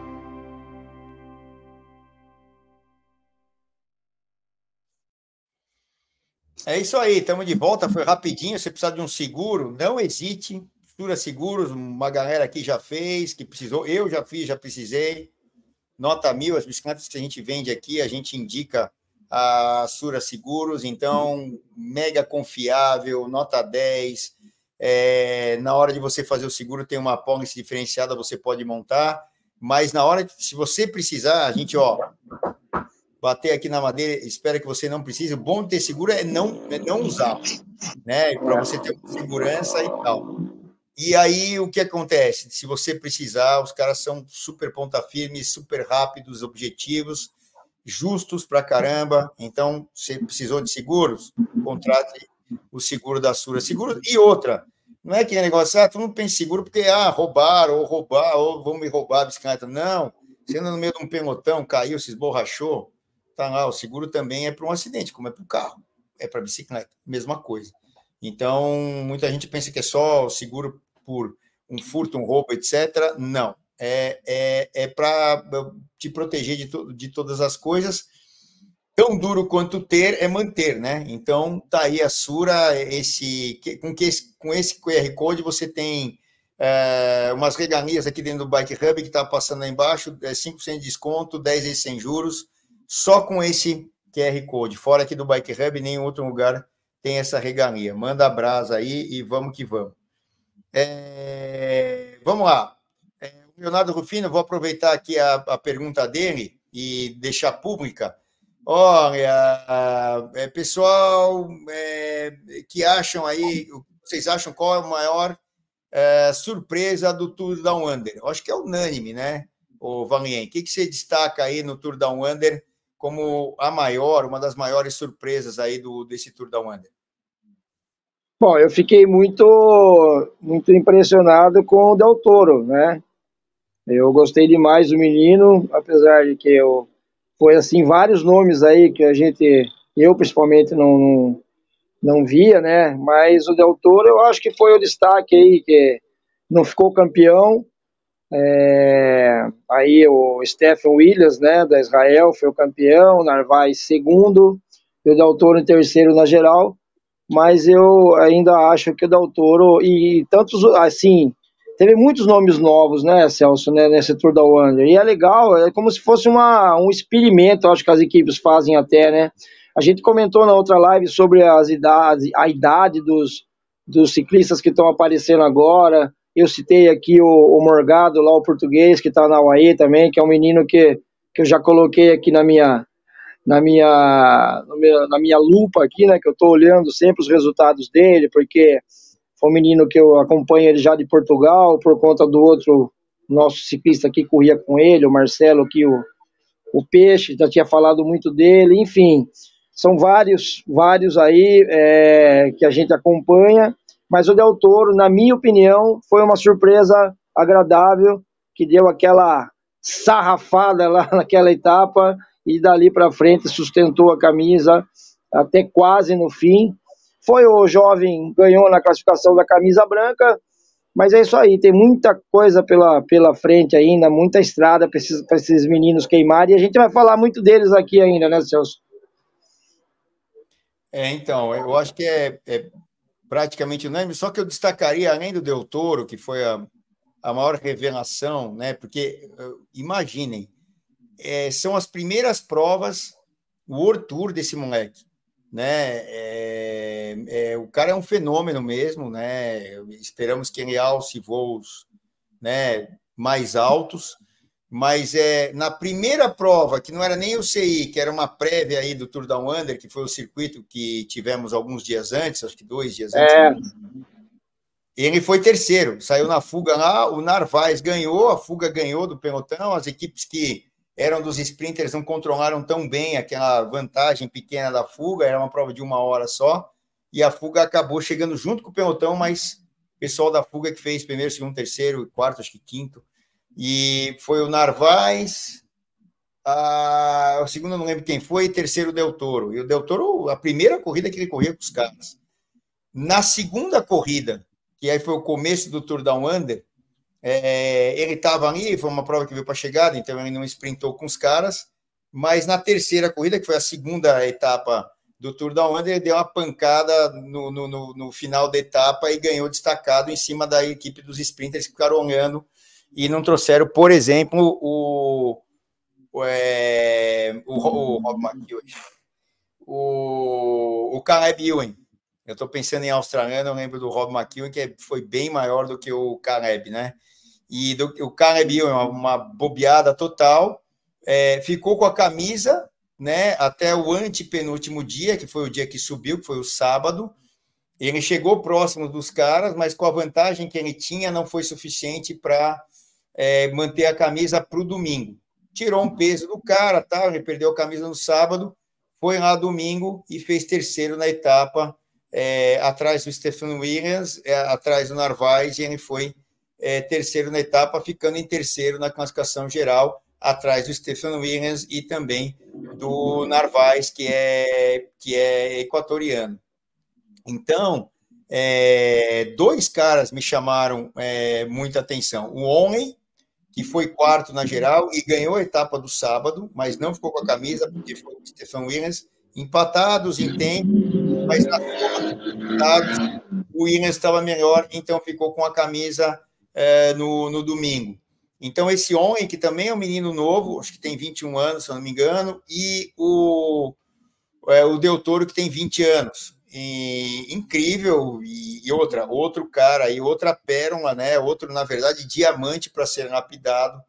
É isso aí, estamos de volta, foi rapidinho, você precisa de um seguro, não hesite, Sura Seguros, uma galera aqui já fez, que precisou, eu já fiz, já precisei, nota mil, as bicicletas que a gente vende aqui, a gente indica a Sura Seguros, então, mega confiável, nota dez, é, na hora de você fazer o seguro tem uma pólice diferenciada, você pode montar, mas na hora, se você precisar, a gente, ó, bater aqui na madeira, espera que você não precise, o bom de ter seguro é não, é não usar, né, para você ter segurança e tal. E aí, o que acontece? Se você precisar, os caras são super ponta firme, super rápidos, objetivos, justos pra caramba. Então, você precisou de seguros? Contrate o seguro da Sura Seguro. E outra, não é que é negócio, ah, tu não pensa em seguro porque, ah, roubaram, ou roubar, ou vão me roubar a bicicleta. Não, você anda no meio de um pelotão, caiu, se esborrachou, tá lá, o seguro também é para um acidente, como é para o carro, é para a bicicleta, mesma coisa. Então, muita gente pensa que é só seguro por um furto, um roubo, etcétera. Não, é, é, é para te proteger de, to, de todas as coisas. Tão duro quanto ter é manter, né? Então, tá aí a Sura, esse, com, que, com esse Q R Code você tem é, umas regalias aqui dentro do Bike Hub que está passando aí embaixo, é cinco por cento de desconto, dez vezes sem juros, só com esse Q R Code. Fora aqui do Bike Hub, nem em outro lugar tem essa regalia. Manda a brasa aí e vamos que vamos. É, vamos lá. É, o Leonardo Rufino, vou aproveitar aqui a, a pergunta dele. e deixar pública. Olha, é, pessoal é, que acham aí, vocês acham qual é a maior é, surpresa do Tour Down Under? Eu acho que é unânime, né, o Valien? O que, que você destaca aí no Tour Down Under como a maior, uma das maiores surpresas aí do, desse Tour Down Under? Bom, eu fiquei muito, muito impressionado com o Del Toro, né? Eu gostei demais do menino, apesar de que eu, foi assim, vários nomes aí que a gente, eu principalmente não, não, não via, né? Mas o Del Toro eu acho que foi o destaque aí, que não ficou campeão. É, aí o Stephen Williams, né, da Israel, foi o campeão, o Narvaez segundo, e o Del Toro em terceiro na geral. Mas eu ainda acho que o Del Toro, e tantos, assim, teve muitos nomes novos, né, Celso, né, nesse Tour Down Under, e é legal, é como se fosse uma, um experimento, acho que as equipes fazem até, né, a gente comentou na outra live sobre as idades, a idade dos, dos ciclistas que estão aparecendo agora, eu citei aqui o, o Morgado, lá o português, que está na U A E também, que é um menino que, que eu já coloquei aqui na minha... Na minha, na minha lupa aqui, né, que eu estou olhando sempre os resultados dele, porque foi um menino que eu acompanho ele já de Portugal, por conta do outro nosso ciclista que corria com ele, o Marcelo, aqui, o, o Peixe, já tinha falado muito dele, enfim, são vários, vários aí é, que a gente acompanha, mas o Del Toro, na minha opinião, foi uma surpresa agradável, que deu aquela sarrafada lá naquela etapa, e dali para frente sustentou a camisa até quase no fim. Foi o jovem, ganhou na classificação da camisa branca, mas é isso aí, tem muita coisa pela, pela frente ainda, muita estrada para esses, para esses meninos queimarem, e a gente vai falar muito deles aqui ainda, né, Celso? É, então, eu acho que é, é praticamente unânime, só que eu destacaria, além do Del Toro, que foi a, a maior revelação, né, porque, imaginem, É, são as primeiras provas World Tour desse moleque, né? É, é, o cara é um fenômeno mesmo, né? Esperamos que ele alce voos, né, mais altos, mas é na primeira prova, que não era nem o C I, que era uma prévia aí do Tour Down Under, que foi o circuito que tivemos alguns dias antes, acho que dois dias antes. É. Ele foi terceiro, saiu na fuga lá, o Narvaez ganhou, a fuga ganhou do pelotão, as equipes que eram dos sprinters, não controlaram tão bem aquela vantagem pequena da fuga, era uma prova de uma hora só, e a fuga acabou chegando junto com o pelotão, mas o pessoal da fuga que fez primeiro, segundo, terceiro, quarto, acho que quinto, e foi o Narvaez, a... o segundo eu não lembro quem foi, e terceiro o Del Toro, e o Del Toro, a primeira corrida que ele corria com os caras. Na segunda corrida, que aí foi o começo do Tour Down Under, É, ele estava ali, foi uma prova que veio para a chegada, então ele não sprintou com os caras, mas na terceira corrida, que foi a segunda etapa do Tour Down Under, ele deu uma pancada no, no, no, no final da etapa e ganhou destacado em cima da equipe dos sprinters que ficaram olhando e não trouxeram, por exemplo, o o, é, o, o Rob McEwen, o, o Caleb Ewan. Eu estou pensando em australiano, eu lembro do Rob McEwen, que foi bem maior do que o Caleb, né? E do, o Caleb Ewan, uma, uma bobeada total, é, ficou com a camisa, né, até o antepenúltimo dia, que foi o dia que subiu, que foi o sábado. Ele chegou próximo dos caras, mas com a vantagem que ele tinha, não foi suficiente para é, manter a camisa para o domingo. Tirou um peso do cara, tá? Ele perdeu a camisa no sábado, foi lá domingo e fez terceiro na etapa, é, atrás do Stephen Williams, é, atrás do Narvaez, e ele foi é, terceiro na etapa, ficando em terceiro na classificação geral, atrás do Stephen Williams e também do Narvaez, que é, que é equatoriano. Então, é, dois caras me chamaram é, muita atenção. O Onley, que foi quarto na geral e ganhou a etapa do sábado, mas não ficou com a camisa, porque foi o Stephen Williams, empatados em tempo, mas na soma dos resultados, o Williams estava melhor, então ficou com a camisa é, no, no domingo. Então, esse Onley, que também é um menino novo, acho que tem vinte e um anos, se eu não me engano, e o, é, o Del Toro, que tem vinte anos. E, incrível, e, e outra, outro cara, e outra pérola, né? Outro, na verdade, diamante para ser lapidado,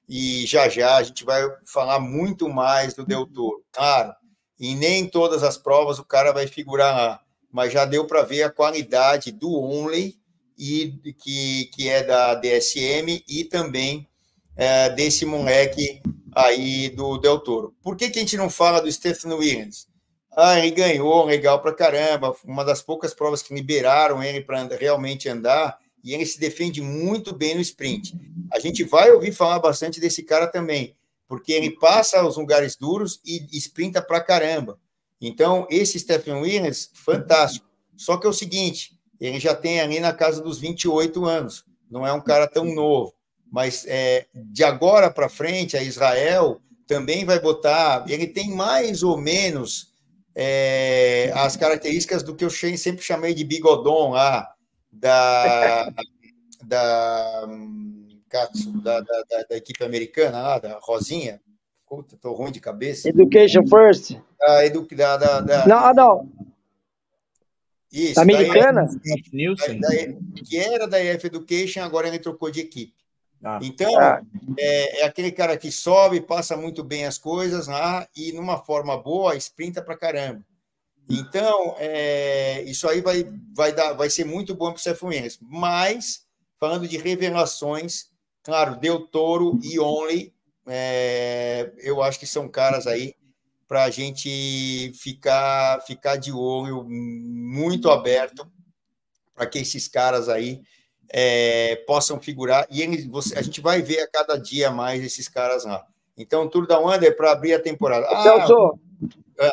e já já a gente vai falar muito mais do Del Toro. Claro, e nem todas as provas o cara vai figurar lá, mas já deu para ver a qualidade do Only, e, que, que é da D S M, e também é, desse moleque aí do Del Toro. Por que, que a gente não fala do Stephen Williams? Ah, ele ganhou, legal pra caramba, uma das poucas provas que liberaram ele para realmente andar, e ele se defende muito bem no sprint. A gente vai ouvir falar bastante desse cara também, porque ele passa os lugares duros e sprinta pra caramba. Então, esse Stephen Williams, fantástico. Só que é o seguinte, ele já tem ali na casa dos vinte e oito anos, não é um cara tão novo, mas é, de agora para frente, a Israel também vai botar, ele tem mais ou menos é, as características do que eu sempre chamei de bigodon lá, da, da, da, da, da, da equipe americana lá, da Rosinha. Puta, tô ruim de cabeça. Education First. Da, edu, da, da, da, não, não. Isso, da americana? Da, da, da, que era da E F Education, agora ele trocou de equipe. Ah. Então, ah. É, é aquele cara que sobe, passa muito bem as coisas lá, e numa forma boa, sprinta pra caramba. Então, é, isso aí vai, vai, dar, vai ser muito bom para o Stephen Williams. Mas, falando de revelações, claro, Del Toro e Only, é, eu acho que são caras aí para a gente ficar, ficar de olho muito aberto para que esses caras aí é, possam figurar. E eles, você, a gente vai ver a cada dia mais esses caras lá. Então, o Tour Down Under é para abrir a temporada. Ah, Celso, é,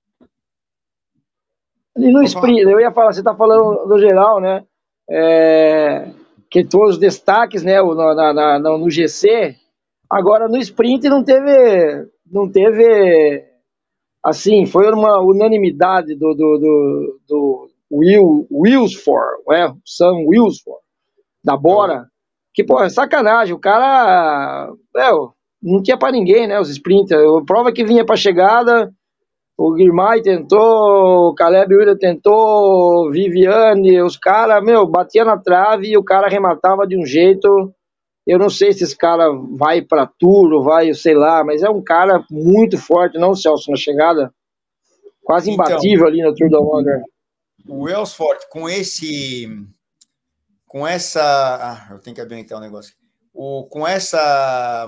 e no sprint, eu ia falar, você está falando no geral, né? É, que todos os destaques, né? Na, na, na, no G C, agora no sprint não teve, não teve, assim, foi uma unanimidade do, do, do, do Will, Wilsford, né? Sam Wilsford, da Bora, que, pô, é sacanagem, o cara, é, não tinha para ninguém, né? Os sprinters, prova que vinha para chegada. O Girmay tentou, o Caleb Williams tentou, Viviane, os caras, meu, batia na trave e o cara arrematava de um jeito. Eu não sei se esse cara vai para Tour ou vai, sei lá, mas é um cara muito forte, não, Celso, na chegada. Quase imbatível então, ali no Tour Down Under. O Wilsford, com esse. Com essa. Ah, eu tenho que habilitar um negócio. O, com essa.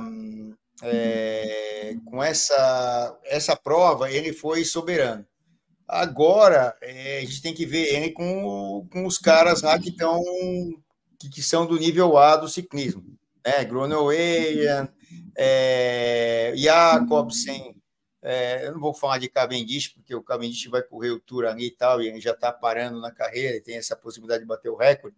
É, com essa, essa prova, ele foi soberano. Agora, é, a gente tem que ver ele com, com os caras lá que, tão, que, que são do nível A do ciclismo. Né? Groenewegen, é, Jacobsen, é, eu não vou falar de Cavendish, porque o Cavendish vai correr o Tour ali e tal, e ele já está parando na carreira, e tem essa possibilidade de bater o recorde.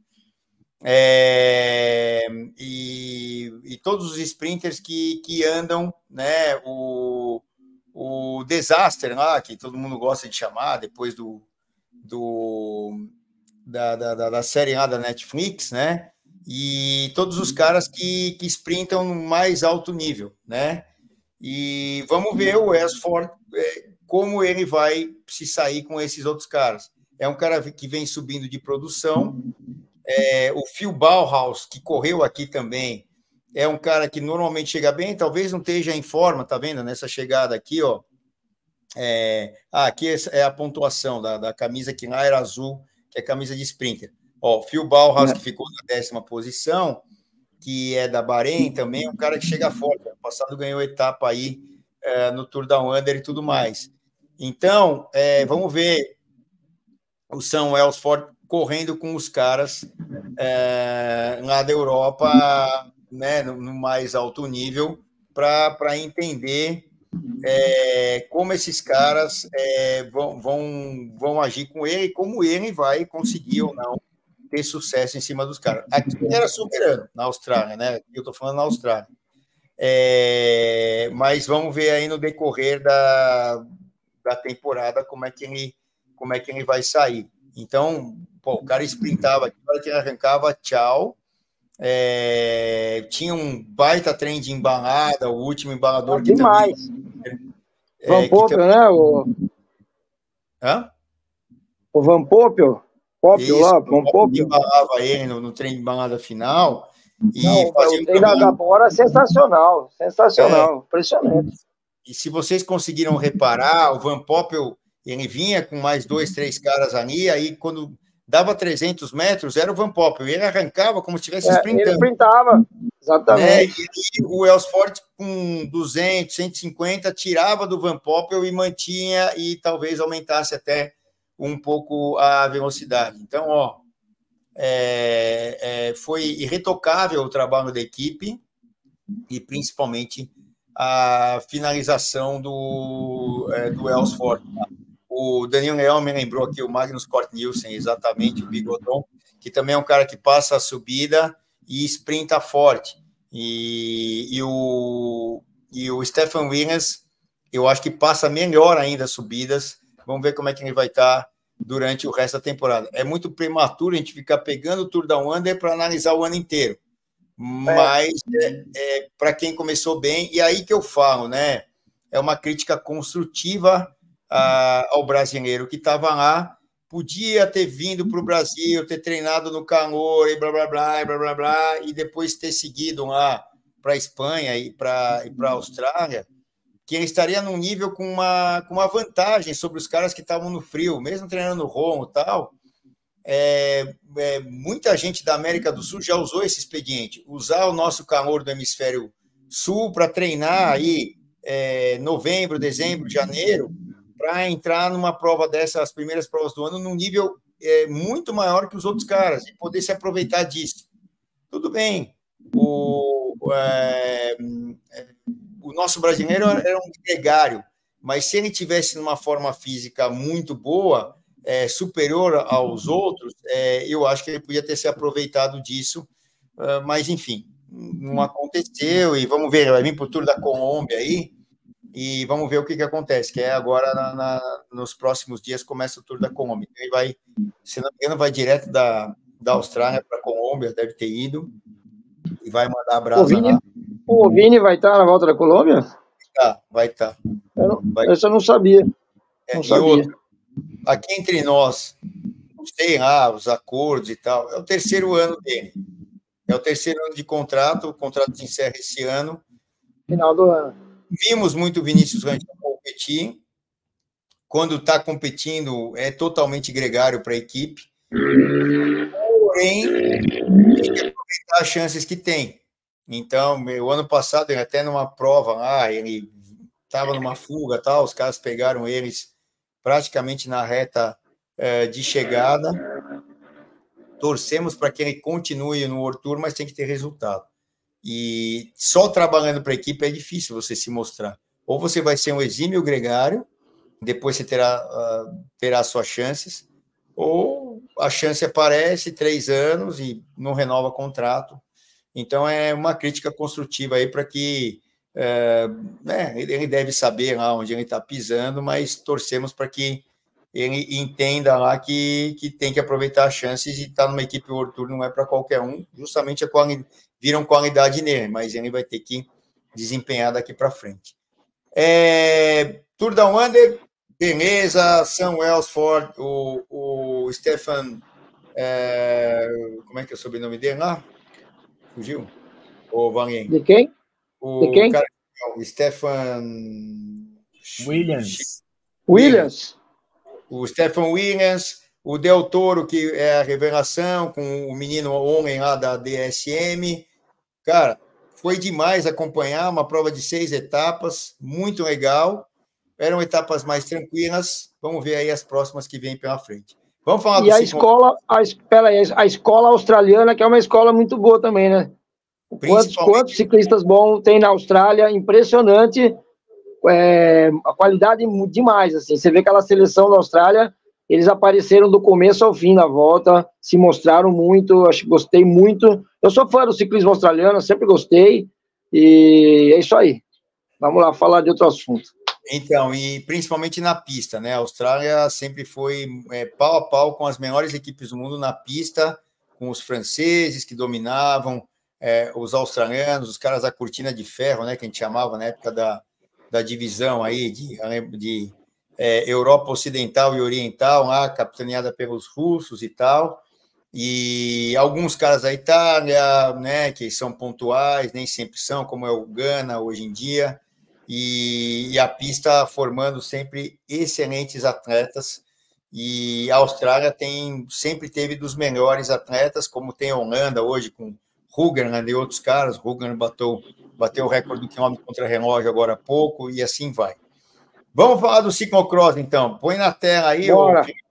É, e, e todos os sprinters que, que andam, né, o, o Disaster lá, que todo mundo gosta de chamar, depois do, do, da, da, da série lá da Netflix, né, e todos os caras que, que sprintam no mais alto nível, né, e vamos ver o Westford, como ele vai se sair com esses outros caras. É um cara que vem subindo de produção. É, o Phil Bauhaus, que correu aqui também, é um cara que normalmente chega bem, talvez não esteja em forma, tá vendo? Nessa chegada aqui, ó. É, ah, aqui é a pontuação da, da camisa que lá era azul, que é a camisa de sprinter. Ó, Phil Bauhaus, é. que ficou na décima posição, que é da Bahrein também, é um cara que chega forte. No passado ganhou etapa aí é, no Tour Down Under e tudo mais. Então, é, vamos ver o Sam Welsford correndo com os caras é, lá da Europa, né, no, no mais alto nível, para entender é, como esses caras é, vão, vão, vão agir com ele, como ele vai conseguir ou não ter sucesso em cima dos caras. Aqui era soberano na Austrália, né? Eu estou falando na Austrália. É, mas vamos ver aí no decorrer da, da temporada como é que ele, como é que ele vai sair. Então, pô, o cara sprintava, a hora que ele arrancava, tchau. É, tinha um baita trem de embalada, o último embalador ah, que demais. também... Van É, Poppel, que... né? O... Hã? O Van Poppel, Poppel Isso, lá, Van Poppel. embalava ele no, no trem de embalada final, E Não, fazia o treino da Bora é sensacional, sensacional, é. Impressionante. E se vocês conseguiram reparar, o Van Poppel, ele vinha com mais dois, três caras ali, aí quando dava trezentos metros, era o Van Poppel, ele arrancava como se estivesse é, sprintando. Ele sprintava, exatamente. Né? E o Elsford com duzentos, cento e cinquenta, tirava do Van Poppel e mantinha, e talvez aumentasse até um pouco a velocidade. Então, ó, é, é, foi irretocável o trabalho da equipe, e principalmente a finalização do, é, do Elsford. O Daniel Leão me lembrou aqui o Magnus Cort Nielsen, exatamente, o Bigodon, que também é um cara que passa a subida e sprinta forte. E, e, o, e o Stefan Williams, eu acho que passa melhor ainda as subidas. Vamos ver como é que ele vai estar durante o resto da temporada. É muito prematuro a gente ficar pegando o Tour Down Under para analisar o ano inteiro. Mas é, é, para quem começou bem, e aí que eu falo, né? É uma crítica construtiva a, ao brasileiro que estava lá, podia ter vindo para o Brasil, ter treinado no calor e blá blá blá, blá blá blá, e depois ter seguido lá para a Espanha e para a Austrália, que ele estaria num nível com uma, com uma vantagem sobre os caras que estavam no frio, mesmo treinando no Romo e tal. É, é, muita gente da América do Sul já usou esse expediente, usar o nosso calor do hemisfério sul para treinar aí é, novembro, dezembro, janeiro, para entrar numa prova dessas, as primeiras provas do ano, num nível é, muito maior que os outros caras, e poder se aproveitar disso. Tudo bem, o, é, o nosso brasileiro era um gregário, mas se ele tivesse numa forma física muito boa, É, superior aos outros, é, eu acho que ele podia ter se aproveitado disso, uh, mas, enfim, não aconteceu, e vamos ver, vai vir para o Tour da Colômbia aí, e vamos ver o que, que acontece, que é agora, na, na, nos próximos dias, começa o Tour da Colômbia. Ele vai, se não me engano, vai direto da, da Austrália para a Colômbia, deve ter ido, e vai mandar abraço o Vini, lá. O Vini vai estar na volta da Colômbia? Tá, vai estar. Tá. Eu, vai. eu não sabia, não é, sabia. E outro, aqui entre nós, não sei lá, os acordos e tal, é o terceiro ano dele. É o terceiro ano de contrato, o contrato se encerra esse ano. Final do ano. Vimos muito o Vinícius Rangel competir. Quando está competindo, é totalmente gregário para a equipe. Porém, tem que aproveitar as chances que tem. Então, o ano passado, ele até numa prova lá, ele estava numa fuga, tal, os caras pegaram eles praticamente na reta eh, de chegada. Torcemos para que ele continue no World Tour, mas tem que ter resultado. E só trabalhando para a equipe é difícil você se mostrar. Ou você vai ser um exímio gregário, depois você terá, uh, terá suas chances, ou a chance aparece três anos e não renova contrato. Então, é uma crítica construtiva aí para que uh, né, ele deve saber lá onde ele está pisando, mas torcemos para que ele entenda lá que, que tem que aproveitar as chances, e estar tá numa equipe World Tour não é para qualquer um, justamente a quali, viram qualidade nele, mas ele vai ter que desempenhar daqui para frente. É, Tour Down Under, beleza, Sam Welsford, o, o Stefan, é, como é que é o sobrenome dele lá? Fugiu? O Valien. De quem? O De quem? Cara, o Stefan... Williams. Williams. O Stefan Williams, o Del Toro, que é a revelação, com o menino homem lá da D S M. Cara, foi demais acompanhar uma prova de seis etapas, muito legal. Eram etapas mais tranquilas. Vamos ver aí as próximas que vêm pela frente. Vamos falar e do a ciclo... escola, a, espera aí, a escola australiana, que é uma escola muito boa também, né? Quantos, quantos ciclistas bons tem na Austrália? Impressionante. É, a qualidade demais, assim, você vê aquela seleção da Austrália, eles apareceram do começo ao fim da volta, se mostraram muito, acho que gostei muito, eu sou fã do ciclismo australiano, sempre gostei, e é isso aí, vamos lá falar de outro assunto. Então, e principalmente na pista, né, a Austrália sempre foi é, pau a pau com as melhores equipes do mundo na pista, com os franceses que dominavam, é, os australianos, os caras da cortina de ferro, né, que a gente chamava na época da da divisão aí de, de é, Europa Ocidental e Oriental, lá, capitaneada pelos russos e tal, E alguns caras da Itália, né, que são pontuais, nem sempre são, como é o Ganna hoje em dia, e, e a pista formando sempre excelentes atletas, e a Austrália tem, sempre teve dos melhores atletas, como tem a Holanda hoje, com Hugenland e outros caras. Hugenland bateu, bateu o recorde do quilômetro contra relógio agora há pouco, e assim vai. Vamos falar do ciclocross, então. Põe na tela aí o,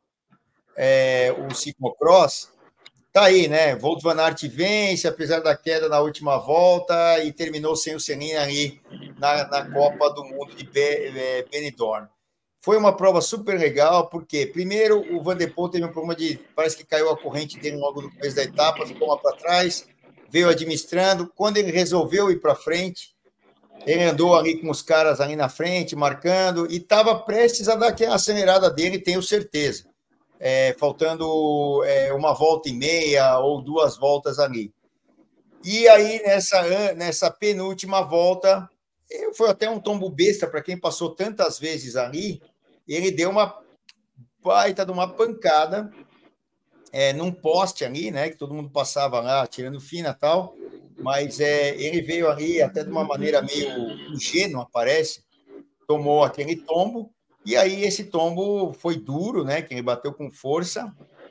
é, o ciclocross. Tá aí, né? Wout van Aert vence, apesar da queda na última volta, e terminou sem o Senna ali na, na Copa do Mundo de Benidorm. Foi uma prova super legal, porque, primeiro, o Van der Poel teve um problema de... Parece que caiu a corrente dele logo no começo da etapa, ficou lá para trás, veio administrando. Quando ele resolveu ir para frente, ele andou ali com os caras ali na frente, marcando, e estava prestes a dar aquela acelerada dele, tenho certeza. É, faltando é, uma volta e meia ou duas voltas ali. E aí, nessa, nessa penúltima volta, foi até um tombo besta para quem passou tantas vezes ali, ele deu uma baita de uma pancada é, num poste ali, né, que todo mundo passava lá, tirando fina e tal, mas é, ele veio ali até de uma maneira meio ingênua, parece, tomou aquele tombo. E aí esse tombo foi duro, né? Que ele bateu com força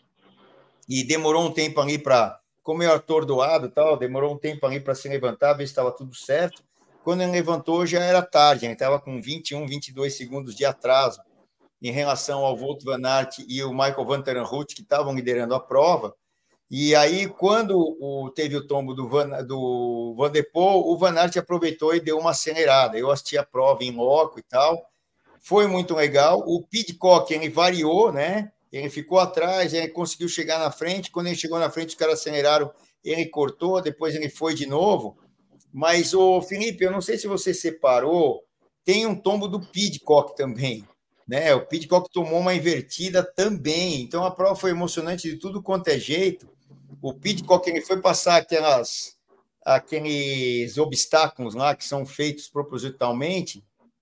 e demorou um tempo ali para, como eu atordoado e tal, demorou um tempo ali para se levantar, ver se estava tudo certo. Quando ele levantou, já era tarde, ele estava com vinte e um, vinte e dois segundos de atraso em relação ao Wout van Aert e o Michael van der Rohe, que estavam liderando a prova. E aí, quando o, teve o tombo do Van, do Van der Poel, o Van Aert aproveitou e deu uma acelerada. Eu assisti a prova em loco e tal. Foi muito legal. O Pidcock, ele variou, né? Ele ficou atrás, ele conseguiu chegar na frente. Quando ele chegou na frente, os caras aceleraram, ele cortou, depois ele foi de novo. Mas, ô, Felipe, eu não sei se você separou, tem um tombo do Pidcock também, né? O Pidcock tomou uma invertida também. Então, a prova foi emocionante de tudo quanto é jeito. O Pidcock, ele foi passar aquelas, aqueles obstáculos lá que são feitos propositalmente.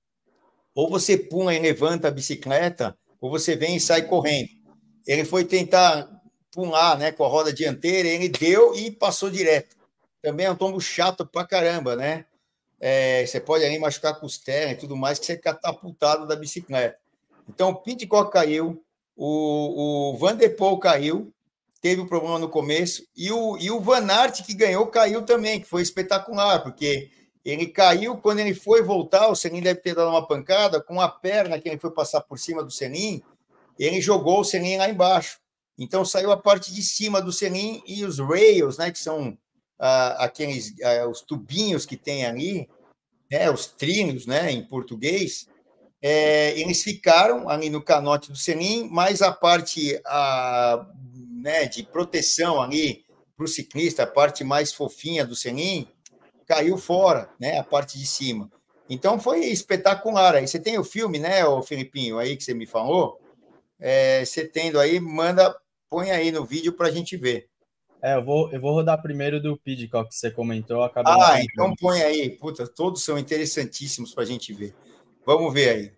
Ou você pula e levanta a bicicleta, ou você vem e sai correndo. Ele foi tentar pular, né, com a roda dianteira, ele deu e passou direto. Também é um tombo chato pra caramba, né? É, você pode ali machucar a costela e tudo mais, que você é catapultado da bicicleta. Então, o Pidcock caiu, o, o Van der Poel caiu, teve um problema no começo, e o, e o Van Aert, que ganhou, caiu também, que foi espetacular, porque... Ele caiu, quando ele foi voltar, o Senin deve ter dado uma pancada, com a perna que ele foi passar por cima do Senin, ele jogou o Senin lá embaixo. Então, saiu a parte de cima do Senin e os rails, né, que são ah, aqueles ah, os tubinhos que tem ali, né, os trinos, né, em português, é, eles ficaram ali no canote do Senin, mas a parte a, né, de proteção ali para o ciclista, a parte mais fofinha do Senin, caiu fora, né, a parte de cima. Então, foi espetacular. Aí você tem o filme, né, o Felipinho, aí que você me falou, é, você tendo aí, manda, põe aí no vídeo para a gente ver. É, eu vou, eu vou rodar primeiro do Pidcock que você comentou. Ah, então põe aí. Puta, todos são interessantíssimos para a gente ver. Vamos ver aí.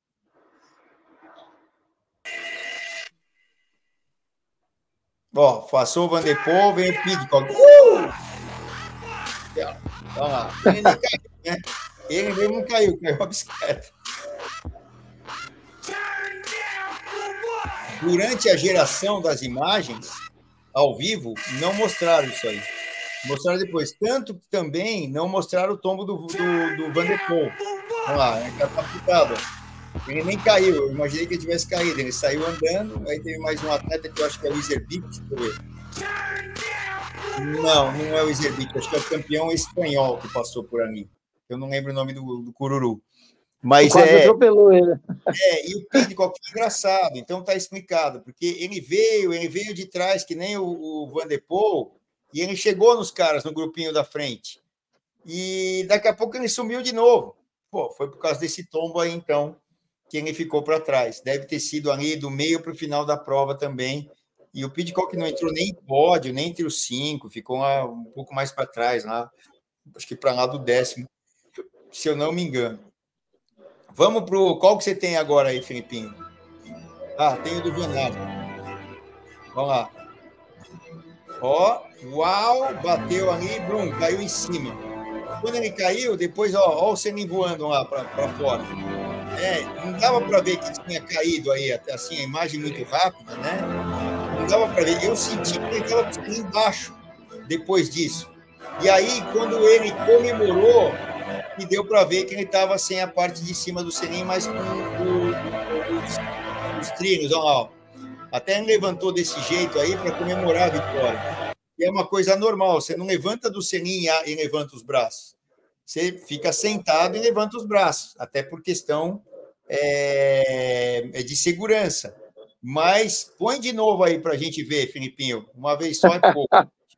Ó, passou o Van der Poel, vem o Pidcock. Uh! Olha lá. Ele nem caiu, né? Ele mesmo não caiu, caiu a bicicleta. Durante a geração das imagens, ao vivo, não mostraram isso aí. Mostraram depois. Tanto que também não mostraram o tombo do, do, do Van der Poel. Olha lá, ele está captado. Ele nem caiu, eu imaginei que ele tivesse caído. Ele saiu andando, aí teve mais um atleta que eu acho que é o Iserbic, deixa eu ver. Não, não é o Iserbic, acho que é o campeão espanhol que passou por ali. Eu não lembro o nome do, do Cururu. Mas quase é, atropelou ele. É, e o Pidcock foi engraçado, então tá explicado, porque ele veio, ele veio de trás, que nem o, o Van der Poel, e ele chegou nos caras, no grupinho da frente. E daqui a pouco ele sumiu de novo. Pô, foi por causa desse tombo aí, então, que ele ficou para trás. Deve ter sido ali do meio para o final da prova também. E o Pidcock não entrou nem em pódio, nem entre os cinco, ficou lá um pouco mais para trás, lá, acho que para lá do décimo, se eu não me engano. Vamos para o... Qual que você tem agora aí, Felipinho? Ah, tem o do Van Aert. Vamos lá. Ó, uau, bateu ali, brum, caiu em cima. Quando ele caiu, depois, ó, ó o Senin voando lá para fora. É, não dava para ver que tinha caído aí, até assim, a imagem muito rápida, né? Não dava para ver. Eu senti que ele estava embaixo depois disso. E aí, quando ele comemorou, e deu para ver que ele estava sem a parte de cima do Senin, mas com o, os, os trilhos, ó lá, ó. Até ele levantou desse jeito aí para comemorar a vitória. E é uma coisa normal, você não levanta do Senin e levanta os braços. Você fica sentado e levanta os braços, até por questão é, de segurança. Mas põe de novo aí para a gente ver, Filipinho. Uma vez só é pouco.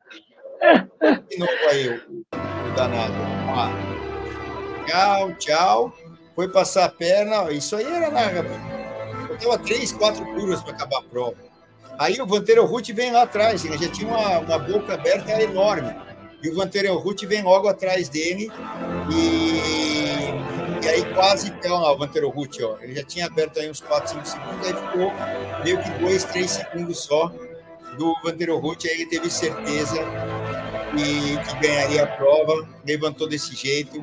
Põe de novo aí o, o danado. Vamos lá. Tchau, tchau. Foi passar a perna. Isso aí era na... Faltava três, quatro curvas para acabar a prova. Aí o Vanteiro Ruth vem lá atrás, ele já tinha uma, uma boca aberta enorme. E o Vanteiro Ruth vem logo atrás dele. E, e aí quase, então, ó, o Vanteiro Ruth, ó, ele já tinha aberto aí uns quatro, cinco segundos, aí ficou meio que dois, três segundos só do Vanteiro Ruth. Aí ele teve certeza que, que ganharia a prova, levantou desse jeito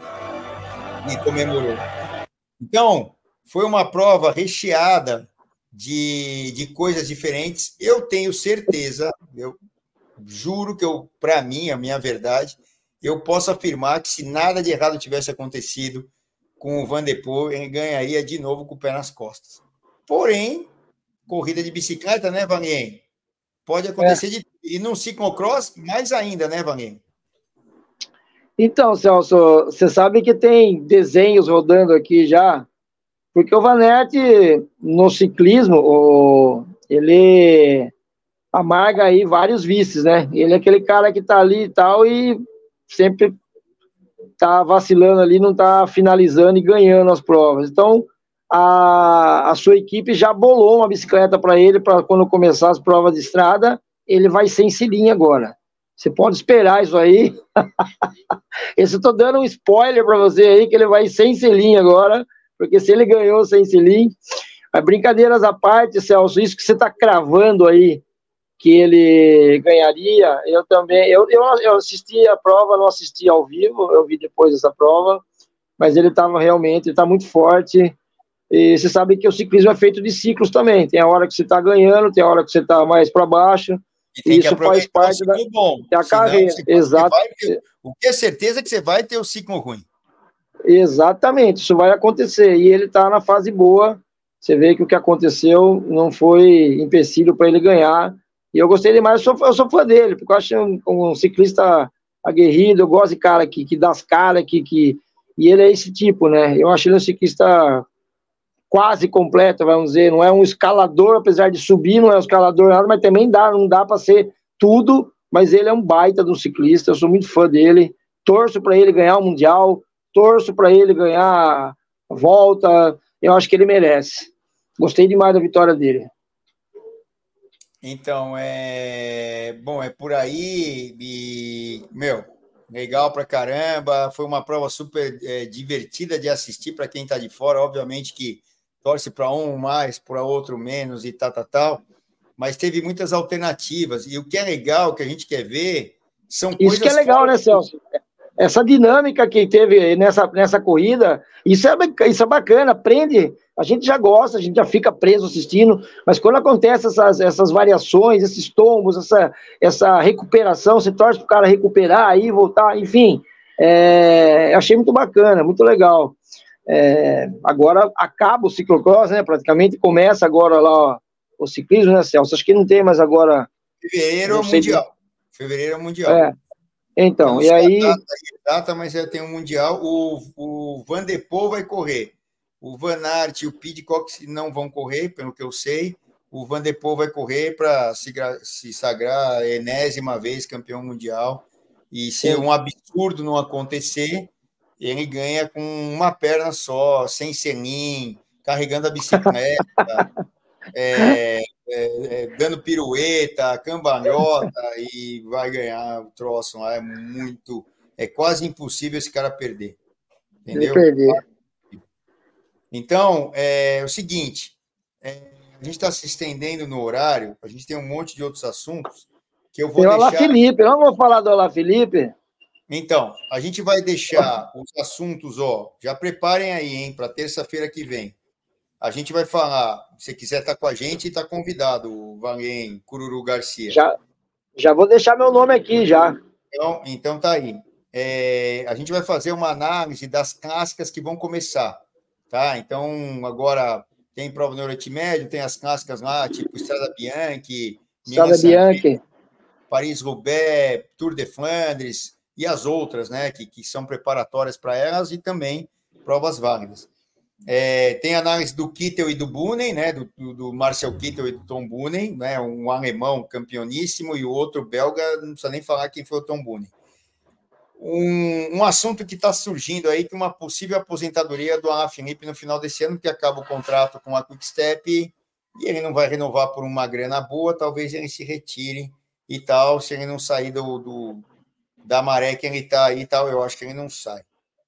e comemorou. Então, foi uma prova recheada de, de coisas diferentes. Eu tenho certeza, eu juro que eu, para mim, a minha verdade, eu posso afirmar que se nada de errado tivesse acontecido com o Van der Poel, ele ganharia de novo com o pé nas costas. Porém, corrida de bicicleta, né, Vanien? Pode acontecer é. de... E num ciclocross, mais ainda, né, Vanien? Então, Celso, você sabe que tem desenhos rodando aqui já, porque o Van Aert, no ciclismo, o, ele amarga aí vários vícios, né? Ele é aquele cara que tá ali e tal e sempre tá vacilando ali, não tá finalizando e ganhando as provas. Então, a, a sua equipe já bolou uma bicicleta para ele, para quando começar as provas de estrada, ele vai sem cilinho agora. Você pode esperar isso aí. Eu tô dando um spoiler para você aí, que ele vai sem selinho agora, porque se ele ganhou sem selinho... Brincadeiras à parte, Celso, isso que você está cravando aí, que ele ganharia, eu também... Eu, eu, eu assisti a prova, não assisti ao vivo, eu vi depois dessa prova, mas ele estava realmente, ele está muito forte, e você sabe que o ciclismo é feito de ciclos também, tem a hora que você está ganhando, tem a hora que você está mais para baixo, e tem isso que faz parte da, bom. da carreira. Exato. Ter, o que é certeza é que você vai ter o ciclo ruim. Exatamente, isso vai acontecer, e ele está na fase boa, você vê que o que aconteceu não foi empecilho para ele ganhar, e eu gostei demais, eu sou, eu sou fã dele, porque eu acho um, um ciclista aguerrido, eu gosto de cara que, que dá as caras, que, que, e ele é esse tipo, né, eu acho ele um ciclista quase completo, vamos dizer, não é um escalador, apesar de subir, não é um escalador nada, mas também dá, não dá para ser tudo, mas ele é um baita de um ciclista, eu sou muito fã dele, torço para ele ganhar o Mundial, torço para ele ganhar a volta, eu acho que ele merece. Gostei demais da vitória dele. Então, é... Bom, é por aí, e... meu, legal pra caramba, foi uma prova super é, divertida de assistir para quem está de fora, obviamente que torce para um mais, para outro menos e tal, tal, tal, mas teve muitas alternativas, e o que é legal, que a gente quer ver, são isso coisas... Isso que é legal, né, Celso? Essa dinâmica que teve nessa, nessa corrida, isso é, isso é bacana, aprende, a gente já gosta, a gente já fica preso assistindo, mas quando acontece essas, essas variações, esses tombos, essa, essa recuperação, você torce para o cara recuperar, aí voltar, enfim, é, achei muito bacana, muito legal. É, agora acaba o ciclocross, né, praticamente começa agora lá ó, o ciclismo, né, Celso? Acho que não tem mais agora... Fevereiro é o Mundial. De... Fevereiro é o Mundial. É. Então, e aí... Data, data, mas já tem um Mundial. O, o Van der Poel vai correr. O Van Aert e o Pidcock não vão correr, pelo que eu sei. O Van der Poel vai correr para se, se sagrar a enésima vez campeão mundial. E se Sim. um absurdo não acontecer, ele ganha com uma perna só, sem selim, carregando a bicicleta, é, é, é, dando pirueta, cambalhota, e vai ganhar o troço lá. É muito, é quase impossível esse cara perder, entendeu? Perder. Então, é o seguinte, é, a gente está se estendendo no horário, a gente tem um monte de outros assuntos, que eu vou Tem o deixar... Olá Felipe, eu não vou falar do Olá Felipe. Então, a gente vai deixar os assuntos, ó, já preparem aí, hein, para terça-feira que vem. A gente vai falar, se você quiser estar com a gente, está convidado, o Vangen Cururu Garcia. Já, já vou deixar meu nome aqui, já. Então, então tá aí. É, a gente vai fazer uma análise das clássicas que vão começar, tá? Então, agora tem prova no Oriente Médio, tem as clássicas lá, tipo Estrada Bianchi, Estrada Bianchi, Paris-Roubaix, Tour de Flandres e as outras, né, que, que são preparatórias para elas e também provas válidas. É, tem análise do Kittel e do Boonen, né, do, do Marcel Kittel e do Tom Boonen, né, um alemão campeoníssimo e o outro belga, não precisa nem falar quem foi o Tom Boonen. Um, um assunto que está surgindo aí, que uma possível aposentadoria do Alain Philippe no final desse ano, que acaba o contrato com a Quick Step e ele não vai renovar por uma grana boa, talvez ele se retire e tal, se ele não sair do, do, da maré que ele está aí e tal, eu acho que ele não sai.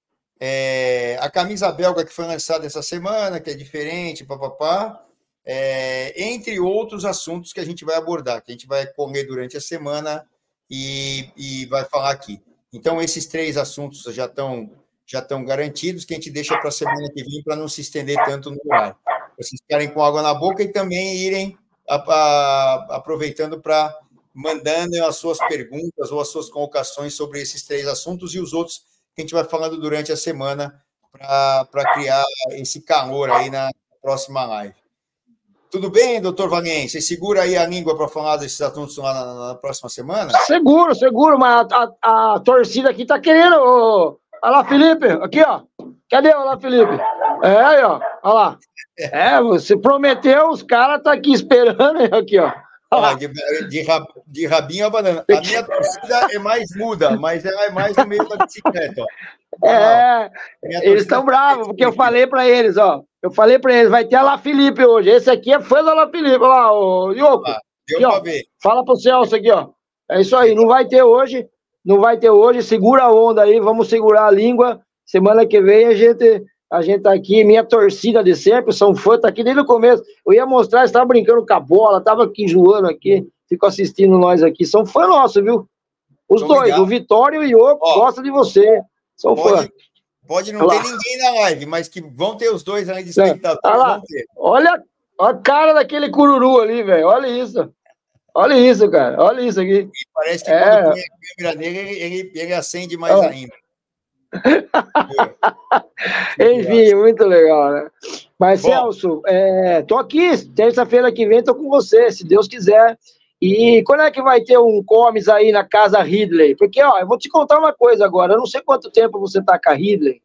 É, a camisa belga que foi lançada essa semana, que é diferente, papapá, é, entre outros assuntos que a gente vai abordar, que a gente vai correr durante a semana e, e vai falar aqui. Então, esses três assuntos já estão já estão garantidos, que a gente deixa para a semana que vem para não se estender tanto no ar. Vocês ficarem com água na boca e também irem a, a, aproveitando para mandando as suas perguntas ou as suas colocações sobre esses três assuntos e os outros que a gente vai falando durante a semana para criar esse calor aí na próxima live. Tudo bem, doutor Vangen? Você segura aí a língua para falar desses assuntos lá na, na próxima semana? Seguro, seguro, mas a, a, a torcida aqui tá querendo. Olha lá, Felipe, aqui, ó. Cadê o lá, Felipe? É, aí, ó. Olha lá. É, você prometeu, os caras tá aqui esperando, aqui, ó. Ah, de, de, de rabinho a banana. A minha torcida é mais muda, mas ela é mais no meio da bicicleta, ó. É, eles estão bravos, porque eu falei para eles, ó. Eu falei para eles, vai ter a La Felipe hoje. Esse aqui é fã da La Felipe. Olha lá, o Ioco. Ah, deu aqui, pra ó. ver. Fala pro Celso aqui, ó. É isso aí, não vai ter hoje. Não vai ter hoje. Segura a onda aí, vamos segurar a língua. Semana que vem a gente, a gente tá aqui. Minha torcida de sempre, são fã, tá aqui desde o começo. Eu ia mostrar, eles estavam brincando com a bola, tava aqui enjoando aqui, ficam assistindo nós aqui. São fã nosso, viu? Os Tô dois, ligado. O Vitório e o Ioco gostam de você. São fã. Pode não ter ninguém na live, mas que vão ter os dois aí de espectadores. Olha, olha a cara daquele cururu ali, velho. Olha isso. Olha isso, cara. Olha isso aqui. E parece que é. quando põe a câmera nele, ele, ele, ele acende mais olha. ainda. Enfim, muito legal, né? Mas, Bom, Celso, é, tô aqui. Terça-feira que vem tô com você, se Deus quiser. E quando é que vai ter um comes aí na casa Ridley? Porque, ó, eu vou te contar uma coisa agora. Eu não sei quanto tempo você tá com a Ridley,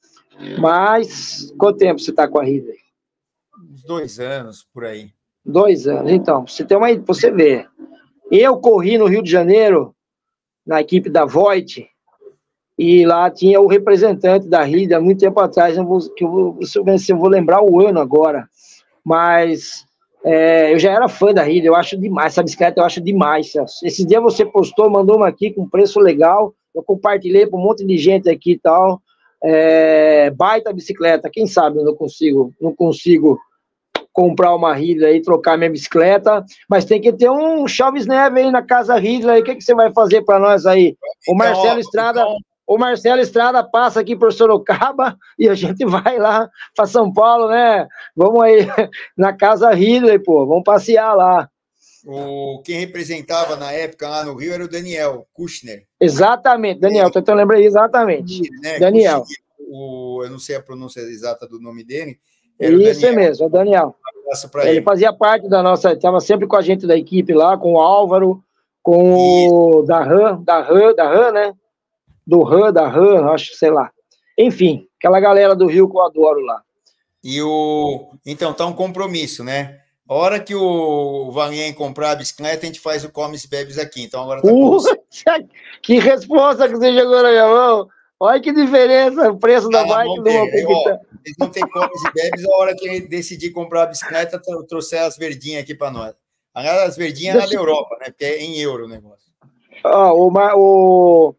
mas quanto tempo você tá com a Ridley? Uns dois anos, por aí. Dois anos. Então, você tem uma, você vê. Eu corri no Rio de Janeiro, na equipe da Voit, e lá tinha o representante da Ridley há muito tempo atrás. Eu vou, que eu vou, eu vou lembrar o ano agora, mas... É, eu já era fã da Ridley, eu acho demais, essa bicicleta eu acho demais, Celso. Esse dia você postou, mandou uma aqui com preço legal, eu compartilhei para um monte de gente aqui e tal, é, baita bicicleta, quem sabe eu não consigo, não consigo comprar uma Ridley e trocar minha bicicleta, mas tem que ter um Chaves Neve aí na casa Ridley, o que, que você vai fazer para nós aí? O Marcelo então, Estrada... Então... O Marcelo Estrada passa aqui por Sorocaba e a gente vai lá para São Paulo, né? Vamos aí na casa Ridley, pô, vamos passear lá. O, quem representava na época lá no Rio era o Daniel Kushner. Exatamente, Daniel, é. eu lembrei exatamente. Né? Daniel. Kushner, o, eu não sei a pronúncia exata do nome dele. Era Isso é mesmo, é o Daniel. Um ele, ele fazia parte da nossa, estava sempre com a gente da equipe lá, com o Álvaro, com o da RAM, da RAM, da RAM, né? Do RAM, da RAM, acho, sei lá. Enfim, aquela galera do Rio que eu adoro lá. E o... Então, tá um compromisso, né? A hora que o Vangen comprar a bicicleta, a gente faz o Comes e Bebes aqui. Então, agora tá uh, Que resposta que você jogou na minha mão. Olha que diferença, o preço da bike do meu Eles não tem Comes e Bebes, a hora que ele decidir comprar a bicicleta, eu trouxe as verdinhas aqui para nós. As verdinhas Deixa... na Europa, né? Porque é em euro o negócio. Ah, o... o...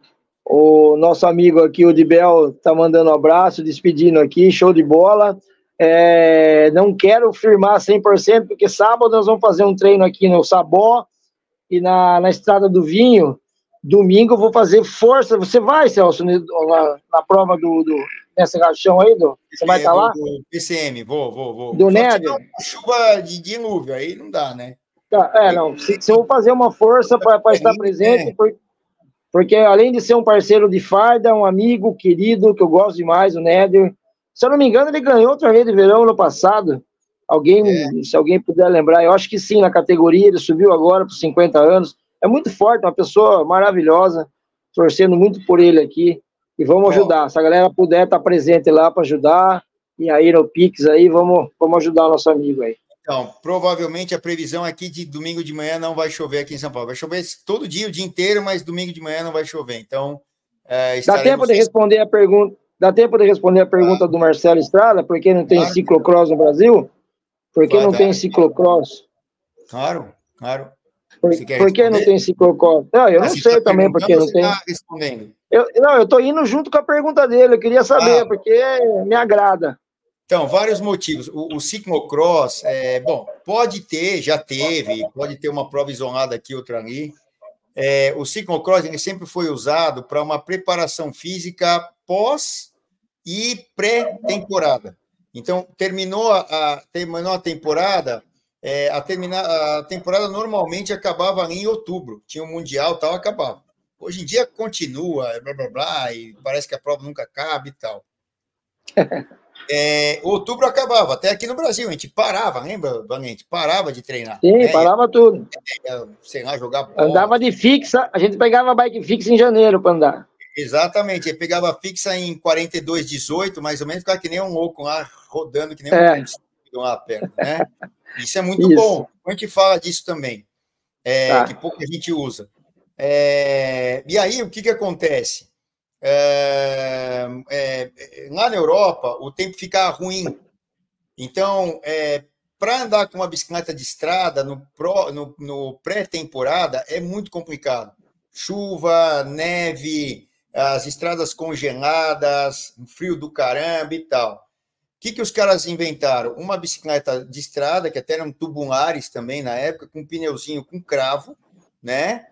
O nosso amigo aqui, o Dibel, tá mandando um abraço, despedindo aqui, show de bola. É, não quero firmar cem por cento, porque sábado nós vamos fazer um treino aqui no Sabó, e na, na Estrada do Vinho, domingo eu vou fazer força. Você vai, Celso, na, na prova do, do nessa rachão aí? Do, você vai estar tá lá? Do P C M, vou, vou, vou. Do Só Néder? uma chuva de dilúvio, aí não dá, né? Tá, é, não. Se, se eu vou fazer uma força para estar presente, é. porque, porque além de ser um parceiro de farda, um amigo querido, que eu gosto demais, o Néder. Se eu não me engano, ele ganhou outra vez de verão no passado. Alguém, é. Se alguém puder lembrar, eu acho que sim, na categoria, ele subiu agora por cinquenta anos. É muito forte, uma pessoa maravilhosa, torcendo muito por ele aqui. E vamos ajudar. Se a galera puder estar presente lá para ajudar, e aí no Pix aí, vamos, vamos ajudar o nosso amigo aí. Então, provavelmente a previsão aqui de domingo de manhã não vai chover aqui em São Paulo. Vai chover todo dia, o dia inteiro, mas domingo de manhã não vai chover. Então, é, dá tempo de responder a pergunta. Dá tempo de responder a pergunta ah. do Marcelo Estrada, por que não tem claro. ciclocross no Brasil? Por que vai, não vai. tem ciclocross? Claro, claro. Por, por que não tem ciclocross? Não, eu ah, não sei tá também por que não tem. Tá respondendo. Eu, não, eu tô indo junto com a pergunta dele, eu queria saber, ah. porque me agrada. Então, vários motivos. O, o ciclocross, é, bom, pode ter, já teve, pode ter uma prova isolada aqui, outra ali. É, o ciclocross ele sempre foi usado para uma preparação física pós e pré-temporada. Então, terminou a, terminou a temporada, é, a, terminar, a temporada normalmente acabava ali em outubro. Tinha o Mundial e tal, acabava. Hoje em dia continua, blá, blá, blá, e parece que a prova nunca acaba e tal. É, outubro acabava, até aqui no Brasil, a gente parava, lembra, Valente? Parava de treinar. Sim, né? Parava tudo. É, sei lá, jogar bola. Andava de fixa, a gente pegava bike fixa em janeiro para andar. Exatamente, ele pegava fixa em quarenta e dois, dezoito, mais ou menos, ficava que nem um louco lá, rodando que nem é. um lá perto, né? Isso é muito Isso. bom, a gente fala disso também, é, tá. que pouco a gente usa. É, e aí, o que que acontece? É, é, lá na Europa, o tempo fica ruim. Então, é, para andar com uma bicicleta de estrada no, no, no pré-temporada é muito complicado. Chuva, neve, as estradas congeladas, frio do caramba e tal. O que, que os caras inventaram? Uma bicicleta de estrada, que até eram tubulares também na época, com um pneuzinho com cravo, né?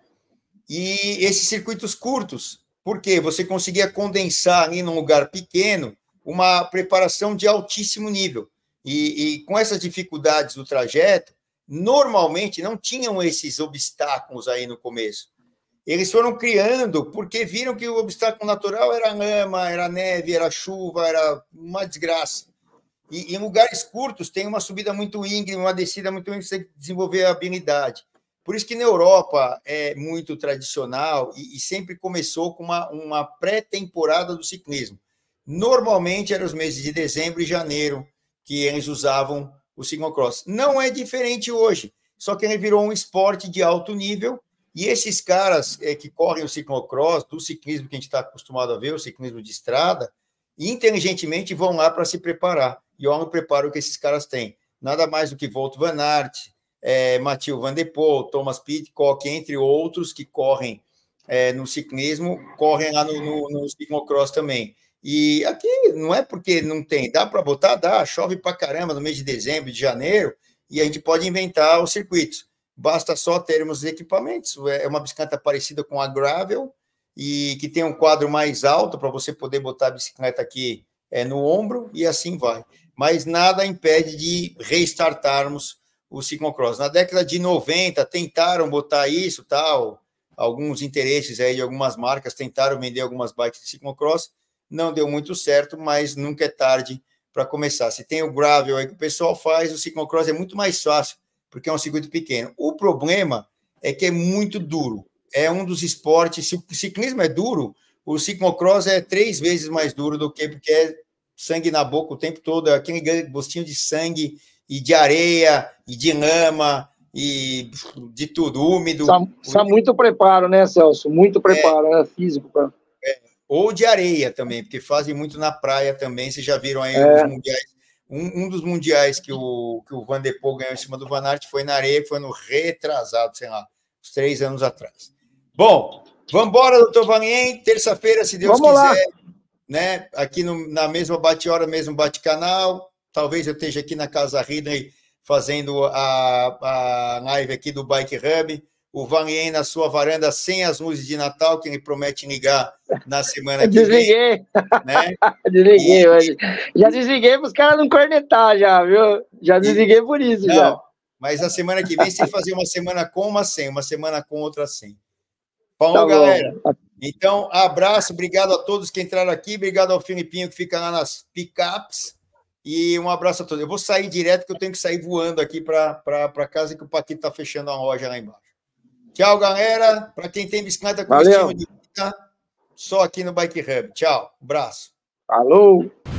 E esses circuitos curtos, porque você conseguia condensar ali num lugar pequeno uma preparação de altíssimo nível. E, e com essas dificuldades do trajeto, normalmente não tinham esses obstáculos aí no começo. Eles foram criando porque viram que o obstáculo natural era lama, era neve, era chuva, era uma desgraça. E, e em lugares curtos tem uma subida muito íngreme, uma descida muito íngreme, você tem que desenvolver a habilidade. Por isso que na Europa é muito tradicional e, e sempre começou com uma, uma pré-temporada do ciclismo. Normalmente eram os meses de dezembro e janeiro que eles usavam o ciclocross. Não é diferente hoje, só que ele virou um esporte de alto nível e esses caras é, que correm o ciclocross, do ciclismo que a gente está acostumado a ver, o ciclismo de estrada, inteligentemente vão lá para se preparar. E olha o preparo que esses caras têm. Nada mais do que Wout van Aert, É, Mathieu Van der Poel, Thomas Pidcock, entre outros que correm é, no ciclismo, correm lá no, no, no ciclocross também. E aqui não é porque não tem, dá para botar? Dá, chove para caramba no mês de dezembro, de janeiro, e a gente pode inventar os circuitos. Basta só termos os equipamentos. É uma bicicleta parecida com a gravel e que tem um quadro mais alto para você poder botar a bicicleta aqui é, no ombro e assim vai. Mas nada impede de restartarmos o ciclocross. Na década de noventa, tentaram botar isso, tal, alguns interesses aí de algumas marcas tentaram vender algumas bikes de ciclocross, não deu muito certo, mas nunca é tarde para começar. Se tem o gravel aí que o pessoal faz, o ciclocross é muito mais fácil, porque é um circuito pequeno. O problema é que é muito duro. É um dos esportes, se o ciclismo é duro, o ciclocross é três vezes mais duro do que, porque é sangue na boca o tempo todo, é aquele gostinho de sangue e de areia, e de lama, e de tudo, úmido. Precisa muito preparo, né, Celso? Muito preparo, é, né, físico. Pra... É. Ou de areia também, porque fazem muito na praia também, vocês já viram aí é. os mundiais. Um, um dos mundiais que o, que o Van der Poel ganhou em cima do Van Aert foi na areia, foi no retrasado, sei lá, uns três anos atrás. Bom, vamos embora, doutor Valien, terça-feira, se Deus vamos quiser, lá. Né, aqui no, na mesma bate-hora, mesmo bate-canal. Talvez eu esteja aqui na Casa Ridley fazendo a, a live aqui do Bike Hub. o Vanien na sua varanda sem as luzes de Natal, que ele promete ligar na semana que desliguei. vem. Né? Desliguei hoje. Já desliguei para os caras não cornetar, já, viu? Já desliguei por isso, não, já. Mas na semana que vem você tem que fazer uma semana com, uma sem, uma semana com, outra sem. Bom, Tá galera. bom. Então, abraço, obrigado a todos que entraram aqui, obrigado ao Filipinho que fica lá nas picapes. E um abraço a todos. Eu vou sair direto, porque eu tenho que sair voando aqui para casa, que o Paquito está fechando a loja lá embaixo. Tchau, galera. Para quem tem bicicleta com Valeu. estilo de vida, só aqui no Bike Hub. Tchau, abraço. Falou.